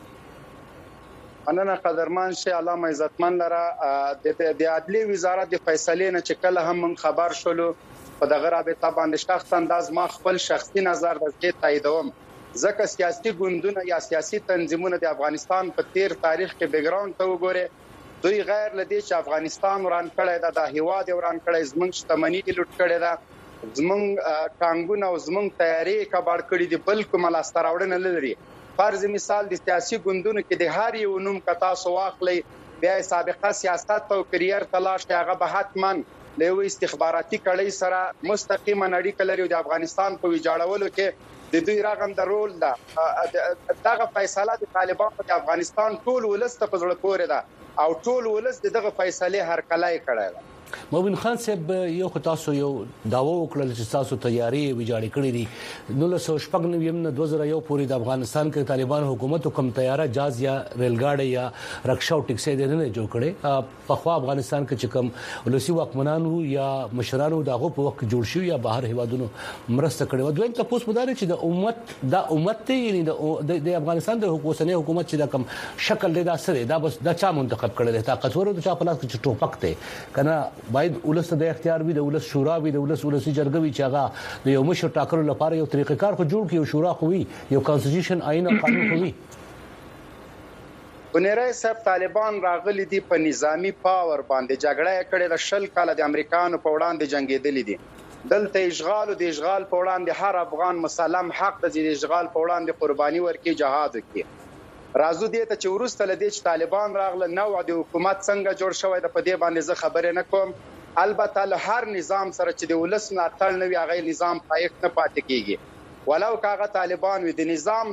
اننه قدرمان شي علامه عزتمن لره د عدلی وزارت د فیصلې نه چې کله هم خبر شولو په دغه رابطه باندې شخصا انداز ما خپل شخصي نظر درته تاییدوم ځکه سیاسي ګوندونه یا سیاسي تنظیمونه د افغانستان په تیر تاریخ کې بیک ګراوند ته وګوره دوی غیر لدی چې افغانستان وران کړی د هیواد وران کړی زمنګ شتمنۍ لوټ کړی دا زمنګ ټانګونه او زمنګ تیاری کباړ کړی دی بل کوم لاستراوړنه لري فرض مثال د سیاسي ګوندونو کې د هر یو نوم کتا سواخلی بیا سابقه سیاست او کرییر تلاش هغه به حتمن له استخباراتي کړي سره مستقیمه اړیکه لري د افغانستان په ویجاړولو کې د دوی راغم د رول دا دغه فیصله د طالبانو په افغانستان ټول ولست په ځړ پورې ده او ټول ولس دغه فیصله هرکلای کړی. مومن خان صاحب یو تاسو یو داوا وکړل چې تاسو تیاری ویجاړې کړې دي 1999 نه 2001 پورې د افغانستان کې طالبان حکومت کوم تیاره جاز یا ریلګاډي یا رکشا او ټیکسي نه جوړ کړي په خوا افغانستان کې چې کوم ولسی واکمنانو یا مشرانو دغه په وخت جوړ شو یا بهر هیوادونو مرسته کړي و. دویم تاسو مدار چې د امت ته یعنی د افغانستان د حکومت چې د کوم شکل دی دا سره دا بس د چا منتخب کړل طاقتور د چا په لاس کې ټوپک ته کنه باید ولس د اختیار وي د ولس شورا وي د ولسي جرګه وي چې هغه د یو مشر ټاکلو لپاره یو طریقې کار خو جوړ کړي یو شورا خو وي یو کانسټیټیوشن آئین او قانون خو وي. ونیرای صاحب طالبان راغلي دي په نظامی پاور باندې جګړه کړې د شل کال د امریکانو په وړاندې جنگیدلې دي. دلته اشغال او د اشغال په وړاندې هر افغان مسلم حق د اشغال په وړاندې قرباني ورکړي جهاد وکړي. راځو دې ته چې ورسته لدې چې طالبان راغله نو د حکومت څنګه جوړ شوی د پدې باندې زه خبرې نه کوم. البته له هر نظام سره چې د ولس ملاتړ نه وي هغه نظام پایښت نه پاتې کیږي ولو کاغه طالبان وي د نظام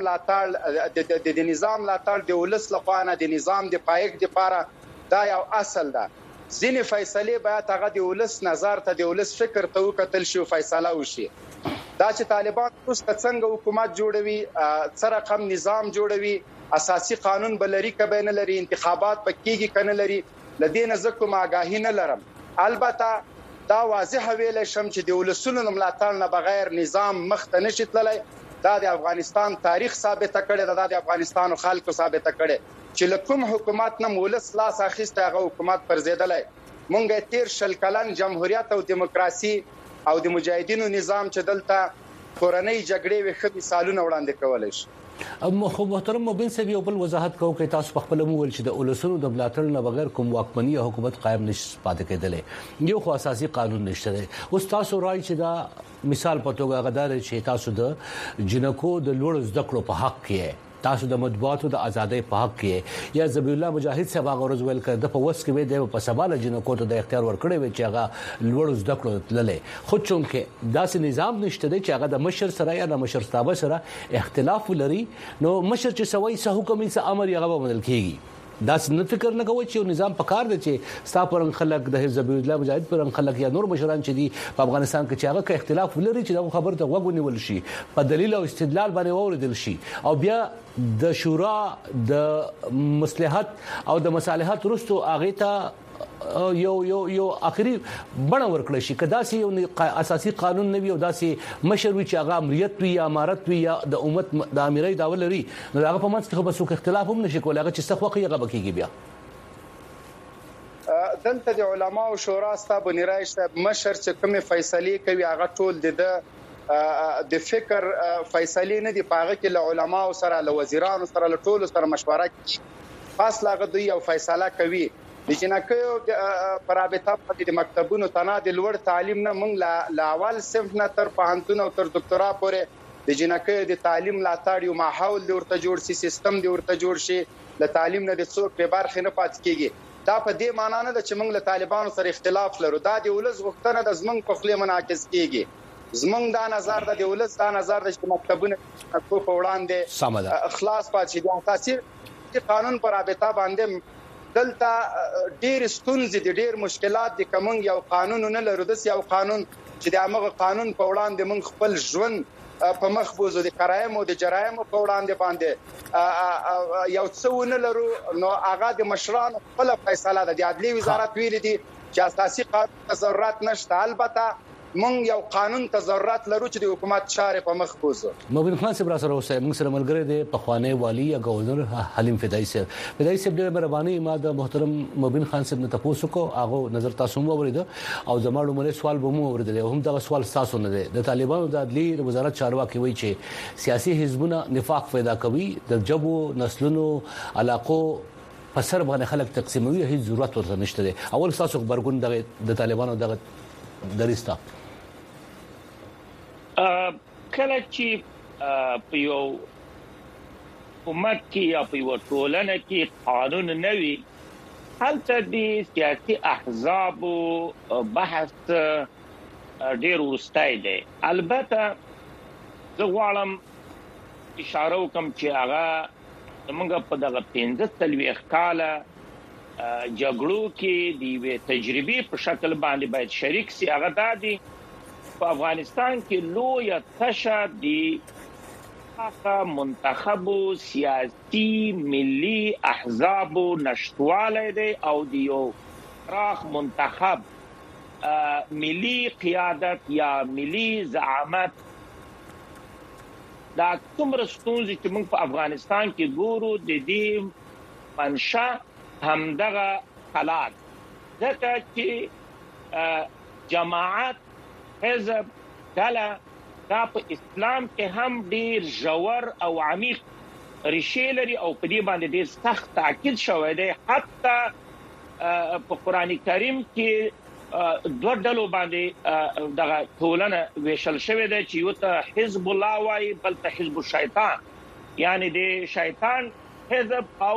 ملاتړ د نظام ملاتړ د ولس لخوا نه د نظام د پایښت لپاره دا یو اصل ده. ځینې فیصله باید هغه د ولس نظر ته د ولس فکر ته وکتل شي او فیصله وشي. دا چې طالبان اوس څنګه حکومت جوړوي څه رقم نظام جوړوي اساسي قانون بلري کبه نه لري انتخابات پکېږي کنه لري لدین زکه ماګاهی نه لرم. البته دا واضح ویل شم چې د ولسونو ملاتړ نه بغیر نظام مخته نشي تللی. دا د افغانستان تاریخ ثابت کړي دا د افغانستان خلکو ثابت کړي چې لکم حکومت نه ولس لاس اخیسته هغه حکومت پرځیدلای. مونږه تیر شل کلن جمهوریت او دیموکراسي او د مجاهدینو نظام چې دلته کورنۍ جګړې وخت مثالونه وړاندې کولای شي. محترم مبین صاحب یو بل وضاحت کوو کې تاسو په خپل مول چې د ولسونو د ملاتړ نه بغیر کوم واکمنی او حکومت قائم نشي پاتې کېدلی یو خو اساسي قانون نشته دی. اوس تاسو راي چې دا مثال په توګه غدار چې تاسو د جنکو د لوړ زده کړو په حق کې تاسو د مطبوعاتو د ازادۍ په حق کې یا ذبیح الله مجاهد صاحب هغه ورځ ویل کړ د په وس کې د په سباله جنکو ته د اختیار ورکړی و چې هغه لوړ زده کړو تللې خو چونکه داسې نظام نشته دی چې هغه د مشر سره یا د مشر ستابه سره اختلاف لري نو مشر چې سوي سه حکم یې امر یې غو بدل کیږي. دا څنګه فکر نه کوي چې نظام پکار دی چې ستا پر خلک د ذبیح الله مجاهد پر خلک یا نور مشران چې دي په افغانستان کې چې هغه کې اختلاف لري چې دا خبر ته وګونیول شي په دلیل او استدلال باندې اوریدل شي او بیا د شورا د مصلحت او د مصالحت رستو اغه ته یو اخري بڼه ورکړی شي کدا سي یو اساسي قانون نه وي او داسې مشر وي چې هغه امریت وي یا امارت وي یا د امت د امیرای داول لري نو هغه په منځ کې خو بسوک اختلاف هم نشي کولای هغه چې څه وخت هغه بکیږي. بیا دلته د علما او شورا ستاسو بنیرایش مشر چې کومه فیصله کوي هغه ټول د فکر فیصله نه دی پاغه کې له علما او سره له وزیرانو سره له ټولو سره مشوره کوي فاصله غوي او فیصله کوي. د جنکو پرابطه په د مکتبونو تنه د لوړ تعلیم نه مونږ لا اول صنف نه تر پوهنتون او تر ډاکټرا پورې د جنکو د تعلیم لاتړ یو ماحول د ورته جوړ شي سیستم د ورته جوړ شي د تعلیم نه د څوک په برخه نه پات کیږي. دا په دې معنی نه ده چې مونږ له طالبانو سره اختلاف لرو. دا د ولس غوښتنه د زمنګ په خله منعکس کیږي. زمنګ دا نظر د ولس دا نظر د مکتبونو په وړاندې اخلاص پات شي. د اساسي قانون پر رابطه باندې دلته ډېر ستونزې دي ډېر مشکلات دي کوم یو قانون نه لرو د یو قانون چې د هغه قانون په وړاندې موږ خپل ژوند په مخ بوزو د کرایم او د جرایم په وړاندې باندې یو څه نه لرو نو هغه د مشران خپل فیصله ده. د عدلي وزارت ویل دي چې اساسي قانون ضرورت نشته. البته مونږ یو قانون ته ضرورت لرو چې د حکومت چارې په مخ بوزو. مومن خان صاحب سره اوسه موږ سره ملګری دی په خوانه والی یا گورنر حلیم فدای صاحب ډېر مهرباني ما د محترم مومن خان صاحب نه تاسو کو هغه نظر تاسو مو ورید او زموږ مله سوال به مو ورید هم دا سوال تاسو نه دی د طالبانو د عدلی وزارت چارواکي وایي چې سیاسي حزبونه نفاق پیدا کوي د جبو نسلونو علاقو په سر باندې خلک تقسیموي هیڅ ضرورت ورته نشته دی. اول تاسو خبرګون د طالبانو دغه دریستا کله چې په یو حکومت کې یا په یو ټولنه کې قانون نه وي هلته د سیاسي احزاب بحث ډېر ورستای دی. البته زه غواړم اشاره وکم چې هغه موږ په دغه 15 کاله جګړو کې د تجربې په شکل باندې باید شریک سي. هغه دادي په افغانستان کې لوی تشه د منتخب سیاسي ملي احزاب نشټواله دي او د یو راخ منتخب ملي قیادت یا ملي زعامت دا څومره ستونزې چې موږ په افغانستان کې ګورو د دې منشا همدغه حالات ځکه چې جماعت حزب ډله دا په اسلام کې هم ډیر ژور او عمیق ریښې لري او په دې باندې ډیر سخت تاکید شوی دی. حتی په قران کریم کې دوه ډلو باندې دغه ټولنه ویشل شوی دی چې یو ته حزب الله وايي بل ته حزب الشیطان، یعنی د شیطان حزب او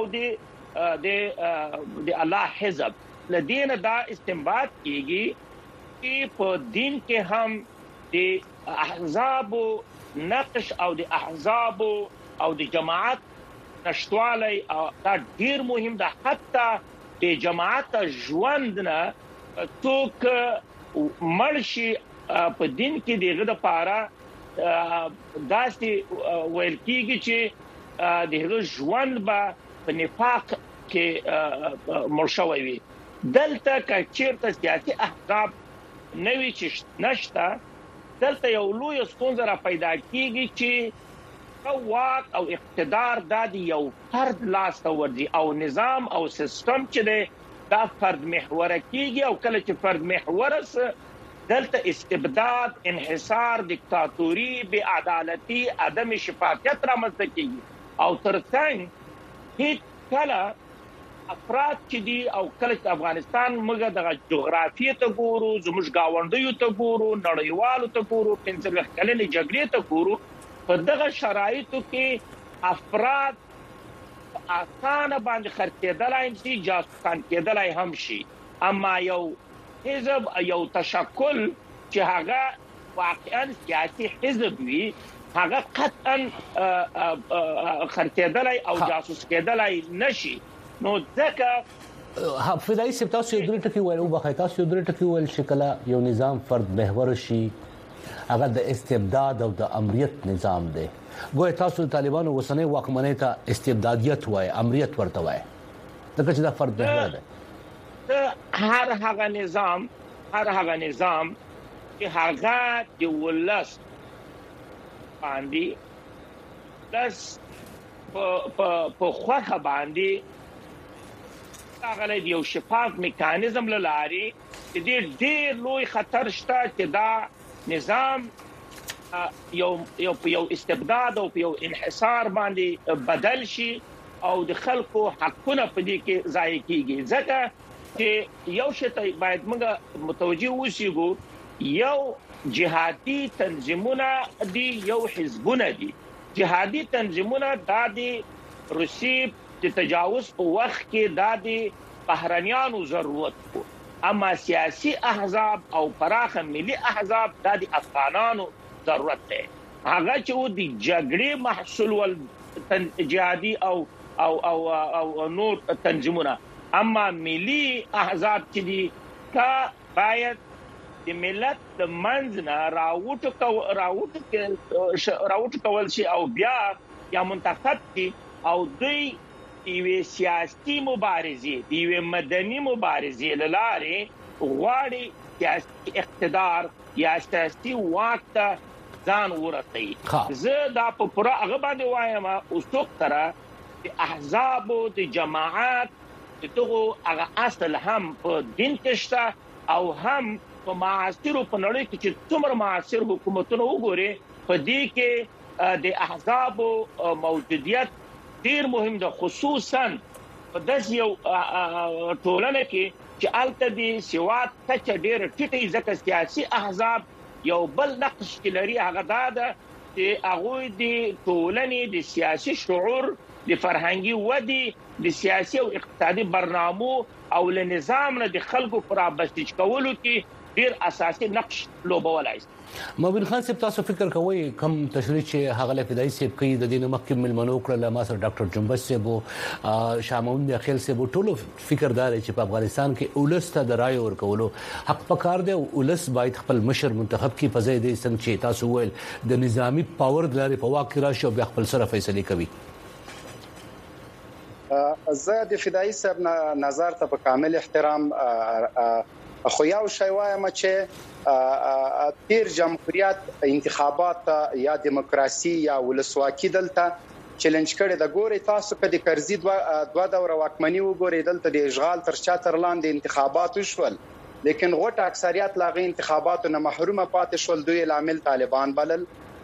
د الله حزب. لدین دا استنباط کیږي چې په دین کې هم د احزاب نقش او د احزاب او د جماعت نشټوالی دا ډیر مهم ده. حتی د جماعت ژوند نه څوک مرشي په دین کې دغه لپاره داسې ویل کیږي چې دغه ژوند به په نفاق کې مرشوي وي. دلته کچیرته سیاسي احزاب نوې چې نشته، دلته یو لوی ستونزه را پیدا کیږي چې واک او اقتدار د یو فرد لاس ته ورځي او نظام او سیستم چې دا فرد محور کیږي او کله چې فرد محور سره دلته استبداد، انحصار، دیکتاتوري، بے عدالتي، عدم شفافیت رامنځته کیږي او ترڅنګ هیڅ کله افراد چې دي او کله چې افغانستان موږ د جغرافیې ته ګورو، زموږ گاونډیو ته ګورو، نړیوالو ته ګورو، 15 کلنې جګړې ته ګورو، په دغه شرایطو کې افراد آسان باندې خرڅېدلای شي، جاسوسان کېدلای هم شي. اما یو حزب یو تشکل چې هغه واقعا سیاسي حزب وي هغه قطعا خرڅېدلای او جاسوس کېدلای نشي. نو ځکه فدایي سپ تاسو یو درې ټکی ویل او بخای تاسو یو درې ټکی ویل چې کله یو نظام فرد محور شي هغه د استبداد او د امریت نظام دی. ګویا تاسو د طالبانو وسنۍ واکمنۍ ته استبدادیت وای، امریت ورته وای، دا چې دا فرد محور دی. هر هغه نظام چې هغه د ولس باندې داس په خوخه باندې هغه یو شفاف میکانیزم لاري چې ډېر لوی خطر شته چې دا نظام یو استبداد او یو انحصار باندې بدل شي او د خلکو حقونه په دې کې ضایع کیږي. ځکه چې یو شی باید موږ متوجي اوسو، یو جهادي تنظیمونه دي، یو حزبونه دي. جهادي تنظیمونه د روسي د تجاوز په وخت کې د بهرنیانو ضرورت وو، اما سیاسي احزاب او پراخ ملي احزاب د افغانانو ضرورت دی. هغه چې د جګړې محصول ول جهادي او نور تنظیمونه، اما ملي احزاب چې دي کا باید د ملت د منځ راوټ کول شي او بیا یا منتخب شي او دوی یوه سیاسي مبارزه، یوه مدني مبارزه لاره غواړي سیاسي اقتدار یا سیاسي واک ته ځان ورسوي. زه دا په پوره هغه باندې وایم او څوک تر د احزاب او د جماعات دغه هغه اصل هم په دین کې شته او هم په معاصر په نړۍ کې چې څومره معاصر حکومتونه وګوري په دې کې د احزاب موجودیت ډیر مهم ده، خصوصا په داس یو ټولنه کې چې الته د سواد کچه ډیر ټیټه ځکه سیاسي احزاب یو بل نقش کې لري، هغه ده چې هغه د ټولنې د سیاسي شعور، د فرهنګي ودی، د سیاسي او اقتصادي برنامو او له نظام نه د خلکو پر بسیج کولو کې ډیر اساسي نقش لوبولای شي. مبین خان صاحب تاسو فکر کوئ کوم تشریح چې هغه فدایي صاحب کوي د دین مخکې ملمنو کړل ما سره ډاکټر جنبش صاحب شامون اخیل صاحب ټول فکردار چې په افغانستان کې اولسته د رائے ورکولو حق پکار دی اولس باید خپل مشر منتخب کی فزای دي څنګه چې تاسو ویل د نظامی پاور د لارې په واقع راشي او بیا خپل سره فیصله کوي. زه د فدایي صاحب نظر ته په کامل احترام خو یو شی وایم چې تیر جمهوریت انتخابات یا دیموکراسي یا ولسواکي دلته چیلنج کړي د ګوري تاسو کدي کرزي دوه دور واکمنی وګوري دلته د اشغال تر چاتر لاندې انتخابات وشول لیکن غټ اکثریت لاغي انتخاباتو نه محرومه پاتې شول دوی عامل طالبان بلل.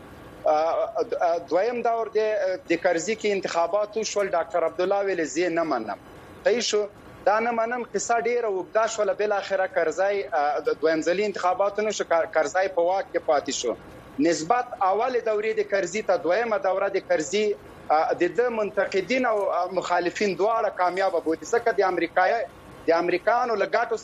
دویم دور د کرزي کې انتخابات وشول ډاکټر عبد الله ویل زی نه منم تایشو دا نه منم قصه ډیره وګدا شول بل اخره کرزای د دویم ځلي انتخاباتونو شو کرزای په واک کې پاتې شو نسبت اول دورې د کرزي ته دویمه دوره د کرزي د منتقدین او مخالفین دواړه کامیاب بوتي ځکه د امریکانو لګاټو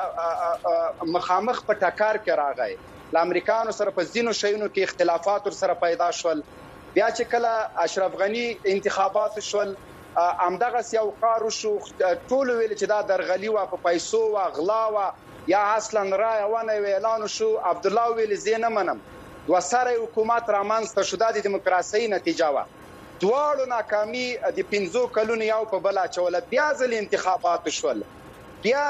سره مخامخ په ټکر کې راغی د امریکانو سره په ځینو شیونو کې اختلافات سره پیدا شول بیا چې کله اشرف غنی انتخابات شول امدغه یو کار شو ټول ویل چې دا درغلی و په پیسو و غلا و یا اصلا رای ونه اعلان شو عبد الله ویل زینه منم وسره حکومت رامنځته شو د دیموکراسي نتیجه و دواړو ناکامي د 15 کلونو یو په بل چول بیا ځل انتخابات شول بیا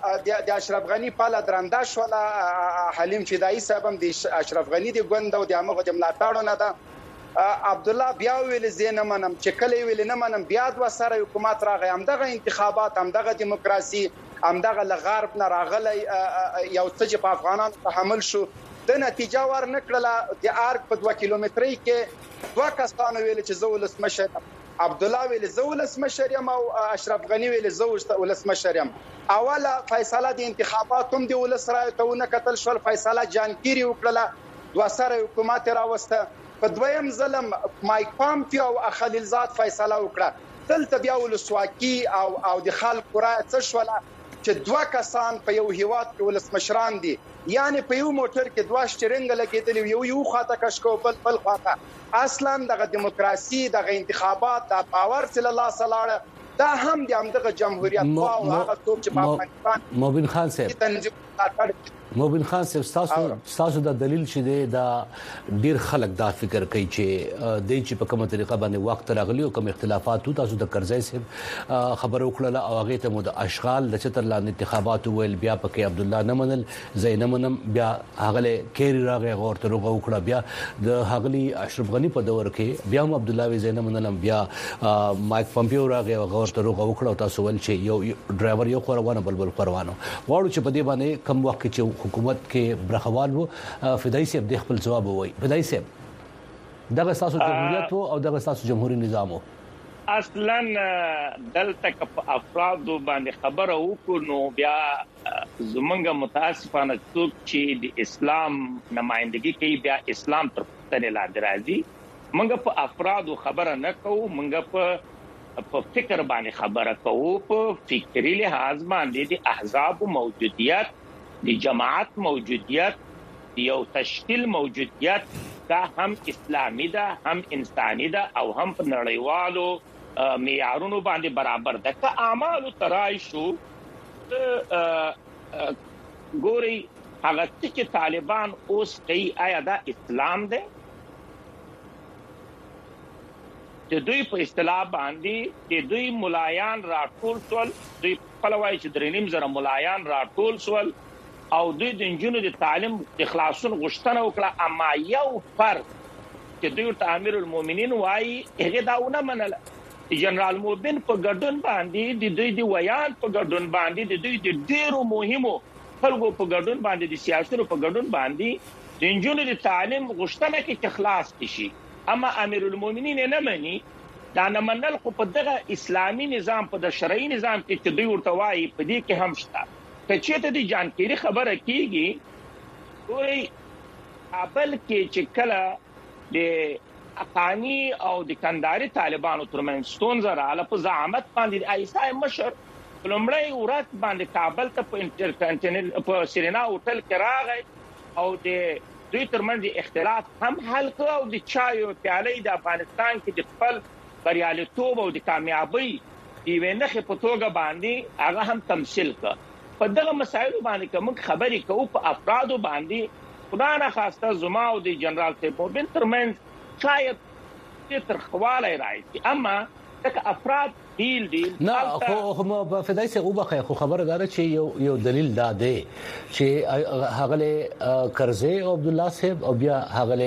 د اشرف غنی په لا درنده شول حلیم فدایي صاحب هم د اشرف غنی د ګوند او د امغه د ملاتړو نه ده عبد الله بیا ویل زینه منم چې کله ویل نه منم بیا د وسره حکومت راغی همدغه انتخابات همدغه دیموکراسي همدغه لغرب نه راغلی یو څه په افغانانو تحمل شو د نتیجه ور نکړه د ارګ په 2 کیلومتري کې دوه کسانو ویل چې زولس مشر عبد الله ویل زولس مشر یم او اشرف غنی ویل زولس مشر یم اوله فیصله د انتخابات هم د ولس رايتونه کتل شول فیصله جانګيري وکړه وسره حکومت راوسته په دویم ظلم مایک پامپیو او خلیلزاد فیصله وکړه دلته بیا ولسواکي او د خلکو رائے څه شول چې دوه کسان په یو هیواد کې ولسمشران دي یعنی په یو موټر کې دوه شټرنګ لګیدل یو خاطه کشکو بل خاطه اصلا د دیموکراسي د انتخابات د باور صلی الله صلاله دا هم د همدغه جمهوریت او هغه څوک چې په افغانستان مبین خان صاحب مبین خان صاحب تاسو د دلیل چې دا ډیر خلک دا فکر کوي چې د چې په کومه طریقه باندې وخت راغلی او کوم اختلافات تاسو د کرزی صاحب خبرو کړله او هغه ته مو د اشغال د چتر لاندې انتخابات ویل بیا پکې عبد الله نمنل زینمنم بیا هغه کېری راغی غور ته روغه وکړه بیا د هغلی اشرف غنی په دور کې بیا هم عبد الله زینمنل بیا مایک پامپیو راغی غور ته روغه وکړه تاسو ول چې یو ډرایور یو خوروانه بلبل خوروانه واړو چې په دې باندې کم وخت کې حکومت کې برخوال وو فدایي صاحب د خپل جواب وای فدایي صاحب دغه تاسو جمهوریت او دغه تاسو جمهوریت نظام اصلا دلته په افراد باندې خبره وکړو بیا زمونږ متاسفانه څوک چې د اسلام نمائندګي کوي بیا اسلام تر پښتنه لاندې راځي موږ په افراد خبره نه کوو موږ په فکر باندې خبره کوو په فکری لحاظ باندې د احزاب موجودیت د جماعت موجودیت یو تشکیل موجودیت دا هم اسلامي ده هم انساني ده او هم په نړیوالو معیارونو باندې برابر ده که اعمال ترای شو ګوري هغه چې طالبان اوس کوي آیا دا اسلام ده چې دوی په اصطلاح باندې چې دوی ملایان راټول شول دوی خپل وایي چې درنیم زره ملایان راټول شول او دوی د انجونو د تعلیم د خلاصون غوښتنه وکړه اما یو فرق چې دوی ته امیر المؤمنین وایي هغه داونه منله جنرال موبین په ګډون باندې د دوی د ویان په ګډون باندې د دوی د ډیرو مهمو خلکو په ګډون باندې د سیاستونو په ګډون باندې د انجونو د تعلیم غوښتنه کې خلاص شي اما امیر المؤمنین نه مني دا نه منل خو په دغه اسلامي نظام په د شرعي نظام کې چې دوی ورته وایي په دې کې هم شته چې ته د جانکيري خبره کیږي دوی خپل کې چې کله د افغاني او د کندهاري طالبانو ترمنځ ستونزه رااله په زعامت باندې ایسای مشر لومړی ورځ باندې کابل ته په انټرکنټینل په سرینا هوټل کې راغی او د دوی ترمنځ اختلاف هم حل کړ او د چایو پیالې د افغانستان کې د خپل بریالیتوب او د کامیابی دی ونخه په توګه باندې هغه هم تمثيل کړ. په دغه مسایلو باندې کوم خبرې کوو په افرادو باندې خدای نه خواسته زما او د جنرال تیموربین ترمنځ شاید تر خواله راځي اما تک افراد دیل نه خو فدای سه وبخه خو خبره دار چې یو دلیل دا دی چې هغه کرزی او عبد الله صاحب او بیا هغه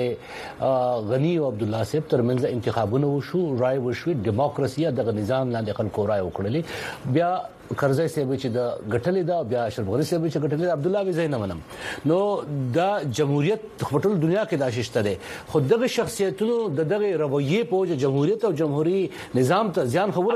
غنی او عبد الله صاحب ترمنځ انتخابونه وشو رائے وشو دیموکراسي دغه نظام لاندې خلکو رائے وکړلې بیا کرزی صاحب چې د غټلې دا بیا اشرف غنی صاحب چې غټلې عبد الله وزین منم نو دا جمهوریت خپل دنیا کې دا ششته ده خود دغه شخصیتونو دغه رویه په جمهوریت او جمهوریت نظام ته ځان خبره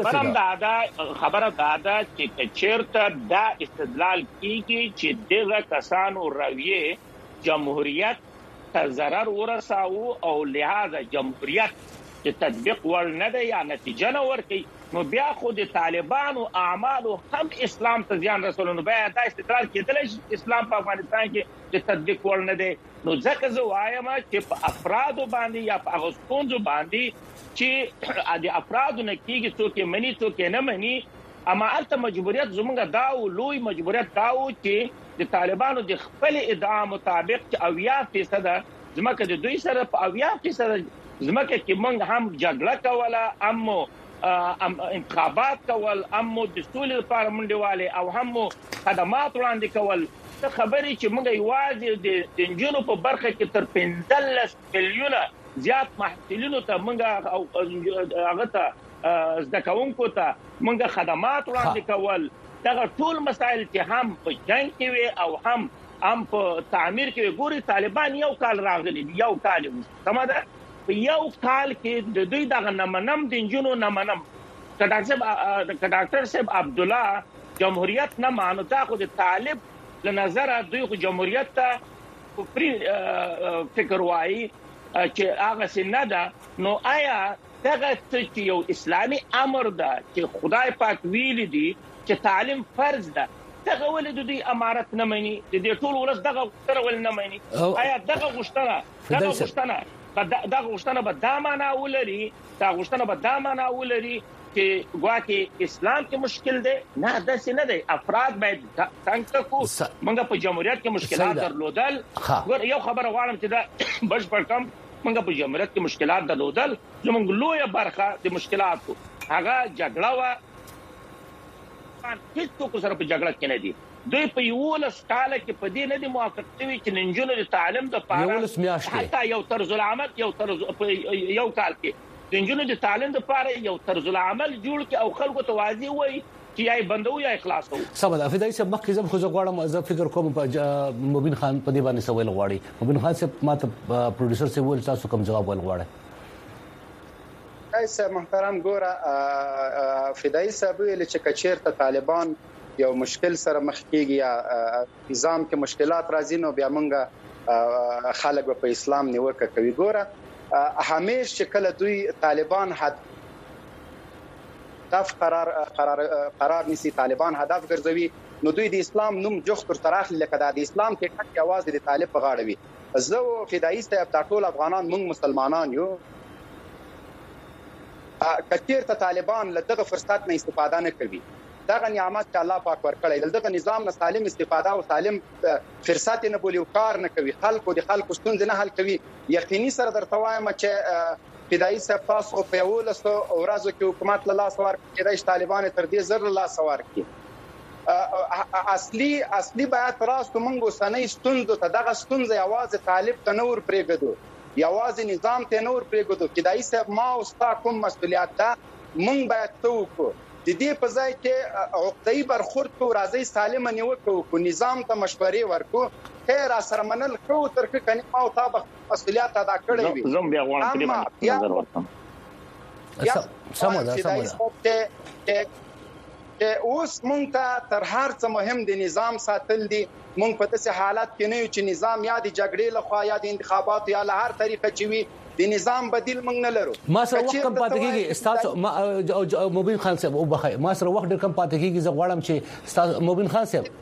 خبره دا چې چیرته دا استدلال کیږي چې دغه کسانو رویه جمهوریت ته ضرر ورساو او لہذا جمهوریت چې تطبیق ور نه دی یا نتیجه نه ورکړي نو بیا خو د طالبانو اعمال هم اسلام ته ځان رسولونو بیا دا استدلال کېدل چې اسلام په افغانستان کې د تطبیق ور نه دی نو ځکه زه وایم چې په افرادو باندې یا په اغوستونو باندې چې د افرادو نه کېږي څوک مني څوک نه مني اما الته مجبوریت زموږ دا او لوی مجبوریت دا او چې د طالبانو د خپل ادعا مطابق چې 80% زمکه د دوی سره په 80% زمکه کې موږ هم جګړه کوله امو انتخابات کول امو د سولې لپاره منډواله او هم خدمات وړاندې کول څه خبرې چې موږ یوازې د انجونو په برخه کې تر 15 میلیونه زیات محصلینو ته موږ او هغه ته ځکهونکو ته موږ خدمات وړاندې کول دا ټول مسائل چې هم په جنگ کې وي او هم په تعمیر کې ګوري طالبان یو کال راغلي یو کال سماده په یو کال کې د دوی دغه نمنم د انجونو نمنم ډاکټر صاحب عبد الله جمهوریت نه مانو تا خو د طالب لنظر دوی خو جمهوریت ته فکر وایي چې هغه سینه ده نو آیا دغه یو اسلامي امر ده چې خدای پاک ویل دي چې تعلیم فرض ده دغه ولې دوی امارت نه مانی د دې ټول ولس دغه تر ول نه مانی آیا دغه غشتنه به دا معنا ولري دا غشتنه به دا معنا ولري چې ګواکې اسلام کې مشکل دی نه داسې نه دی افراد باید څنګه کو موږ په جمهوریت کې مشکلات درلودل یو خبره غواړم چې دا بشپړ کم موږ په جمهوریت کې مشکلات درلودل زموږ لویه برخه د مشکلاتو هغه جګړه و هیڅ څوک سره په جګړه کې نه دي دوی په یو لسکاله کې په دې نه دي موافق شوي چې ننجونو د تعلیم د پاره حتی یو طرز العمل یو کال کې د ننجونو د تعلیم د پاره یو طرز العمل جوړ کې او خلکو ته واضح وي چې یا بندو یا اخلاصو سمه فدای صاحب مخکې زم خو غواړم زه فکر کوم په مبین خان په دې باندې سوال غواړي مبین خان صاحب ماته پروډوسر صاحب ول تاسو کوم جواب ول غواړي ایسه محترم ګوره فدای صاحب ویل چې کچیر ته طالبان یو مشکل سره مخ کیږي یا نظام کې مشکلات راځي نو بیا مونږه خلک په اسلام نیوکه کوي ګوره همیشه چې کله دوی طالبان هدف قرار نيسي طالبان هدف ګرځوي نو دوی د اسلام نوم جوخ تر طرف لکه د اسلام کې ټک आवाज د طالب په غاړه وي زه فدای صاحب د ټول افغانان موږ مسلمانان یو کثیر ته طالبان لدغه فرصت نه استفاده نه کوي دغه نعمت چې الله پاک ورکړی دغه نظام نه سالم استفاده او سالم فرصت نه بولی او کار نه کوي خلکو ستونزې نه حل کوي یقیني سره درته وایم چې فدای صاحب تاسو په یو لسو ورځو کې حکومت له لاس ورکړي د طالبان تر دې زر له لاس ورکړي اصلي باید راستو منګو سنې ستونزو ته دغه ستونزې आवाज طالب ته نور پرېګدو یوازې نظام ته نور پرېګدو فدای صاحب ما او ستا کوم مسؤلیت ده مونږ باید توکو د دې په ځای کې عقدی برخورد کو راځي سالم نیوکو کو نظام ته مشورې ورکو خیر سره منل خو ترکه کني او تابع مسؤلیت ادا کړی وي زم بیا غواړم چې نظر ورکړم سمه ده چې اوس مونږ ته تر هر څه مهم د نظام ساتل دي. مونږ په داسې حالت کې نه یو چې نظام یا د جګړې لخوا یا د انتخاباتو یا له هر طریقه چې وي د نظام بدیل مونږ نه لرو. ما سره وخت کم پاتې کیږي استاد مبین خان صاحب او بخای ما سره وخت ډېر کم پاتې کیږي. زه غواړم چې استاد مبین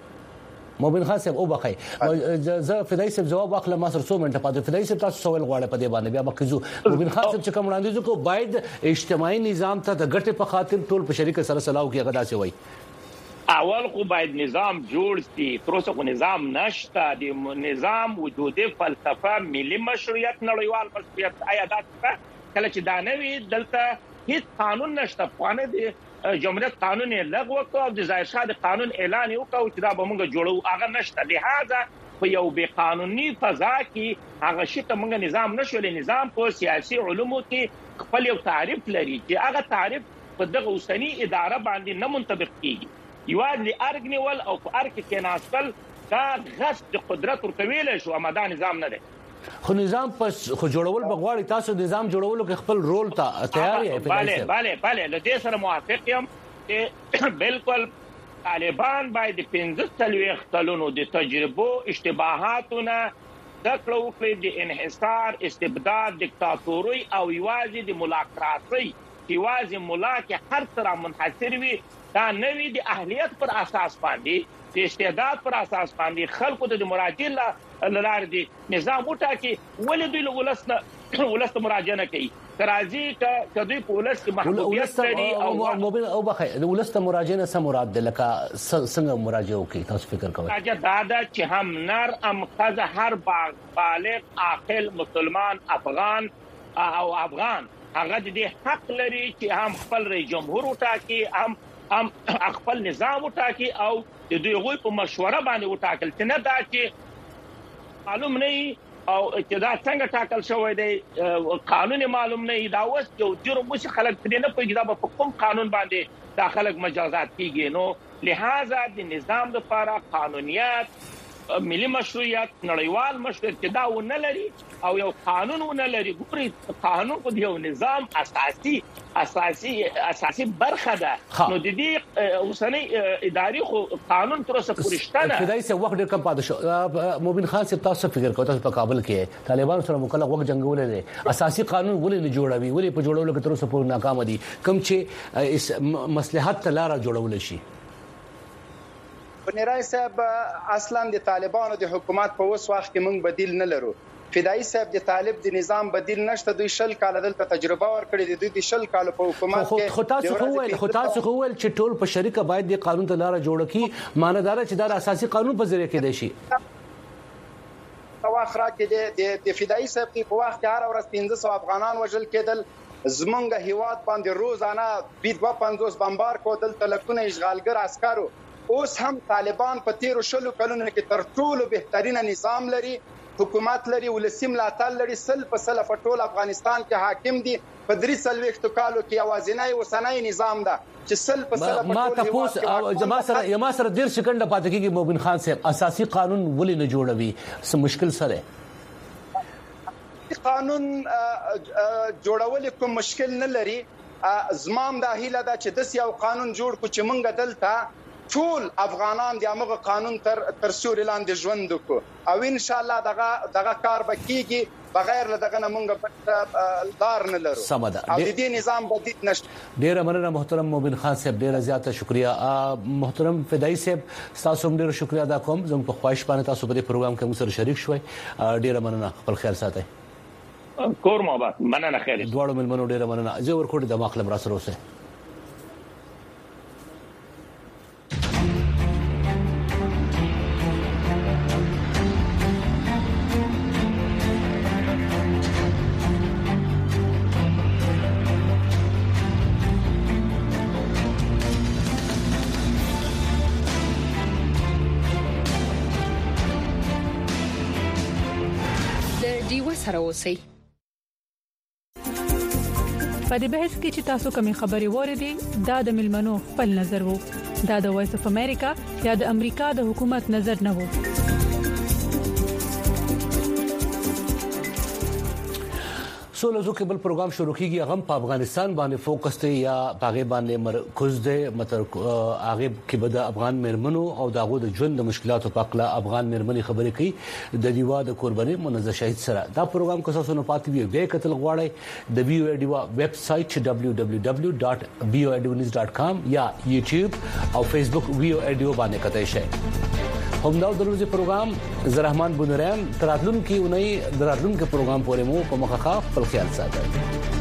خان صاحب او بخای زه فدای صاحب جواب واخلم. ما سره 100 منټه پاتې. فدای صاحب تاسو سوال غواړئ په دې باندې بیا بکیزو. مبین خان صاحب چې کوم وړاندیز کو باید اجتماعي نظام ته د ګټې په خاطر ټول په شریک سره سلاو کې غدا شي وای. اول خو باید نظام جوړ شي. تر اوسه خو نظام نشته. د نظام وجودي فلسفه ملي مشروعیت نړیوال مشروعیت آیا دا کله چې دا نوي دلته هیڅ قانون نشته. قانون د جمهوریت قانون لغوه کړ او د ظاهر شاه د قانون اعلان وکړ چې دا به موږ جوړو. هغه نشته. لہذا په یو بې قانوني فضا کې هغه شی ته موږ نظام نشولې. نظام په سیاسي علومو کې خپل یو تعریف لري چې هغه تعریف په دغه اوسنی اداره باندې نه منطبق کیږي. یوازې ارګ نیول او په ارګ کې ناستل دا غصب د قدرت ورکویل شو. اما دا نظام نه دی. خو نظام په خو جوړول بغواړي. تاسو نظام جوړولو کې خپل رول ته تیار یې؟ بله لدې سره موافق یم چې بالکل طالبان باید 15 کلونو د تجربو اشتباهاتونه دکړو وکړي د انحصار استبداد دیکتاتوري او یوازې د ملاقاتي یوازې ملا کې هر سره منحصر وي. دا نوی د اهلیت پر اساس باندې د استعداد پر اساس باندې خلکو د مراجعین لپاره دي نظام وټاکي. ولې دوی ولست مراجعه نه کوي؟ ترازی ک دوی په ولست کې محدودیت لري او موبایل او بخای د ولست مراجعه نه سم مراد ده. لکه څنګه مراجعه کوي؟ تاسو فکر کوئ دا چې هم نر ام خزه هر بالغ عاقل مسلمان افغان او افغان هغه د حق لري چې هم خپل رئیس جمهور وټاکي هم خپل نظام وټاکي او د دوی غوي په مشوره باندې وټاکل. چې نه دا چې معلوم نه او چې دا څنګه ټاکل شوی دی قانون معلوم نه دا اوس یو جرم وشي خلک دې نه پوهیږي دا په کوم قانون باندې دا خلک مجازات کیږي. نو لہذا د نظام لپاره قانونیت ملي مشروعیت نړیوال مشروعیت چې دا ونه لري او یو قانون ونه لري. ګوري قانون خو یو نظام اساسي برخه ده. نو د دې اوسنی اداري خو قانون تر اوسه پورې شته نه. فدای سه وخت ډېر کم پاتې شو. مبین خان صاحب تاسو فکر کوئ تاسو په کابل کې طالبان سره مکلف وخت جنگول دي اساسي قانون ولې نه جوړوي؟ ولې په جوړولو کې تر اوسه پورې ناکام دي؟ کوم چې مصلحت لاره جوړول شي؟ بنیرای صاحب اصلا د طالبانو د حکومت په وس وخت کې موږ بدیل نه لرو. فدای صاحب د طالب د نظام بدیل نشته. دوی 10 کال دلته تجربه ورکړي دي. دوی د 10 کال په حکومت کې خو تاسو خو ول چې ټول په شریکه باید د قانون ته لار جوړ کړي. ماندار چې دا اساسي قانون په ذریعہ کې دی شي. واخره کې د فدای صاحب په وخت کې هر ورځ 1500 افغانان وژل کېدل. زمونږ هیواد باندې روزانه 250 بمبار کېدل. تلکونه اشغالګر عسکرو. اوس هم طالبان په 13 کلونو کې تر ټولو بهترینه نظام لري، حکومت لري، ولسی ملاتړ لري، 100% په ټول افغانستان کې حاکم دي. په 3 کالو کې اوازنای وسنای نظام ده چې 100% ما تاسو او جما سره 10 سکند پاتې کېږي. مبین خان صاحب اساسي قانون ولې نه جوړوي؟ څه مشکل سره قانون جوړول کوم مشکل نه لري. زمام د هیله ده چې د یو قانون جوړ کو چې مونږ دلته ټول افغانان د هغه قانون تر سوري لاندې ژوند وکړو او ان شاء الله دغه کار بکیږي. بغیر له دغه مونږ دار نه لرو او د دې نظام بدیل نشته. ډیر مننه محترم مبین خان صاحب، ډیر زیاته شکریا. محترم فدای صاحب تاسو هم ډیر شکریا ادا کوم. زموږ په خواهش باندې تاسو په دې پروګرام کې موږ سره شریک شوي. ډیر مننه. خپل خیال ساتئ. کور محبت مننه. خیر دواړو ملمنو ډیر مننه. زه ورکوټ د ماخلم را سره اوسه. سره اوسئ. په دې بحث کې چې تاسو کومې خبرې وریدي دا د ملمنو خپل نظر وو. دا د وایس اف امریکا یا د امریکا د حکومت نظر نه وو. سولزو کې بل پروګرام شروع کیږي هغه په افغانستان باندې فوکس دی یا هغه باندې مرکز دی مطلب هغه کې به د افغان مرمنو او داغو د ژوند د مشکلاتو په اړه افغان مرمنې خبرې کوي د دیوا د قرباني منزه شهید سره دا پروګرام کو تاسو نه پاتې وي به کتل غواړئ د ویو دیوا ویب سټ www.voanews.com یا یوټیوب او فیسبوک ویو دیوا باندې کتئ شئ هم دا د روزي پروګرام زرحمان بنورم تراتلون کې ونی دراتلون کې پروګرام پورې مو په مخه خپل خیال ساتئ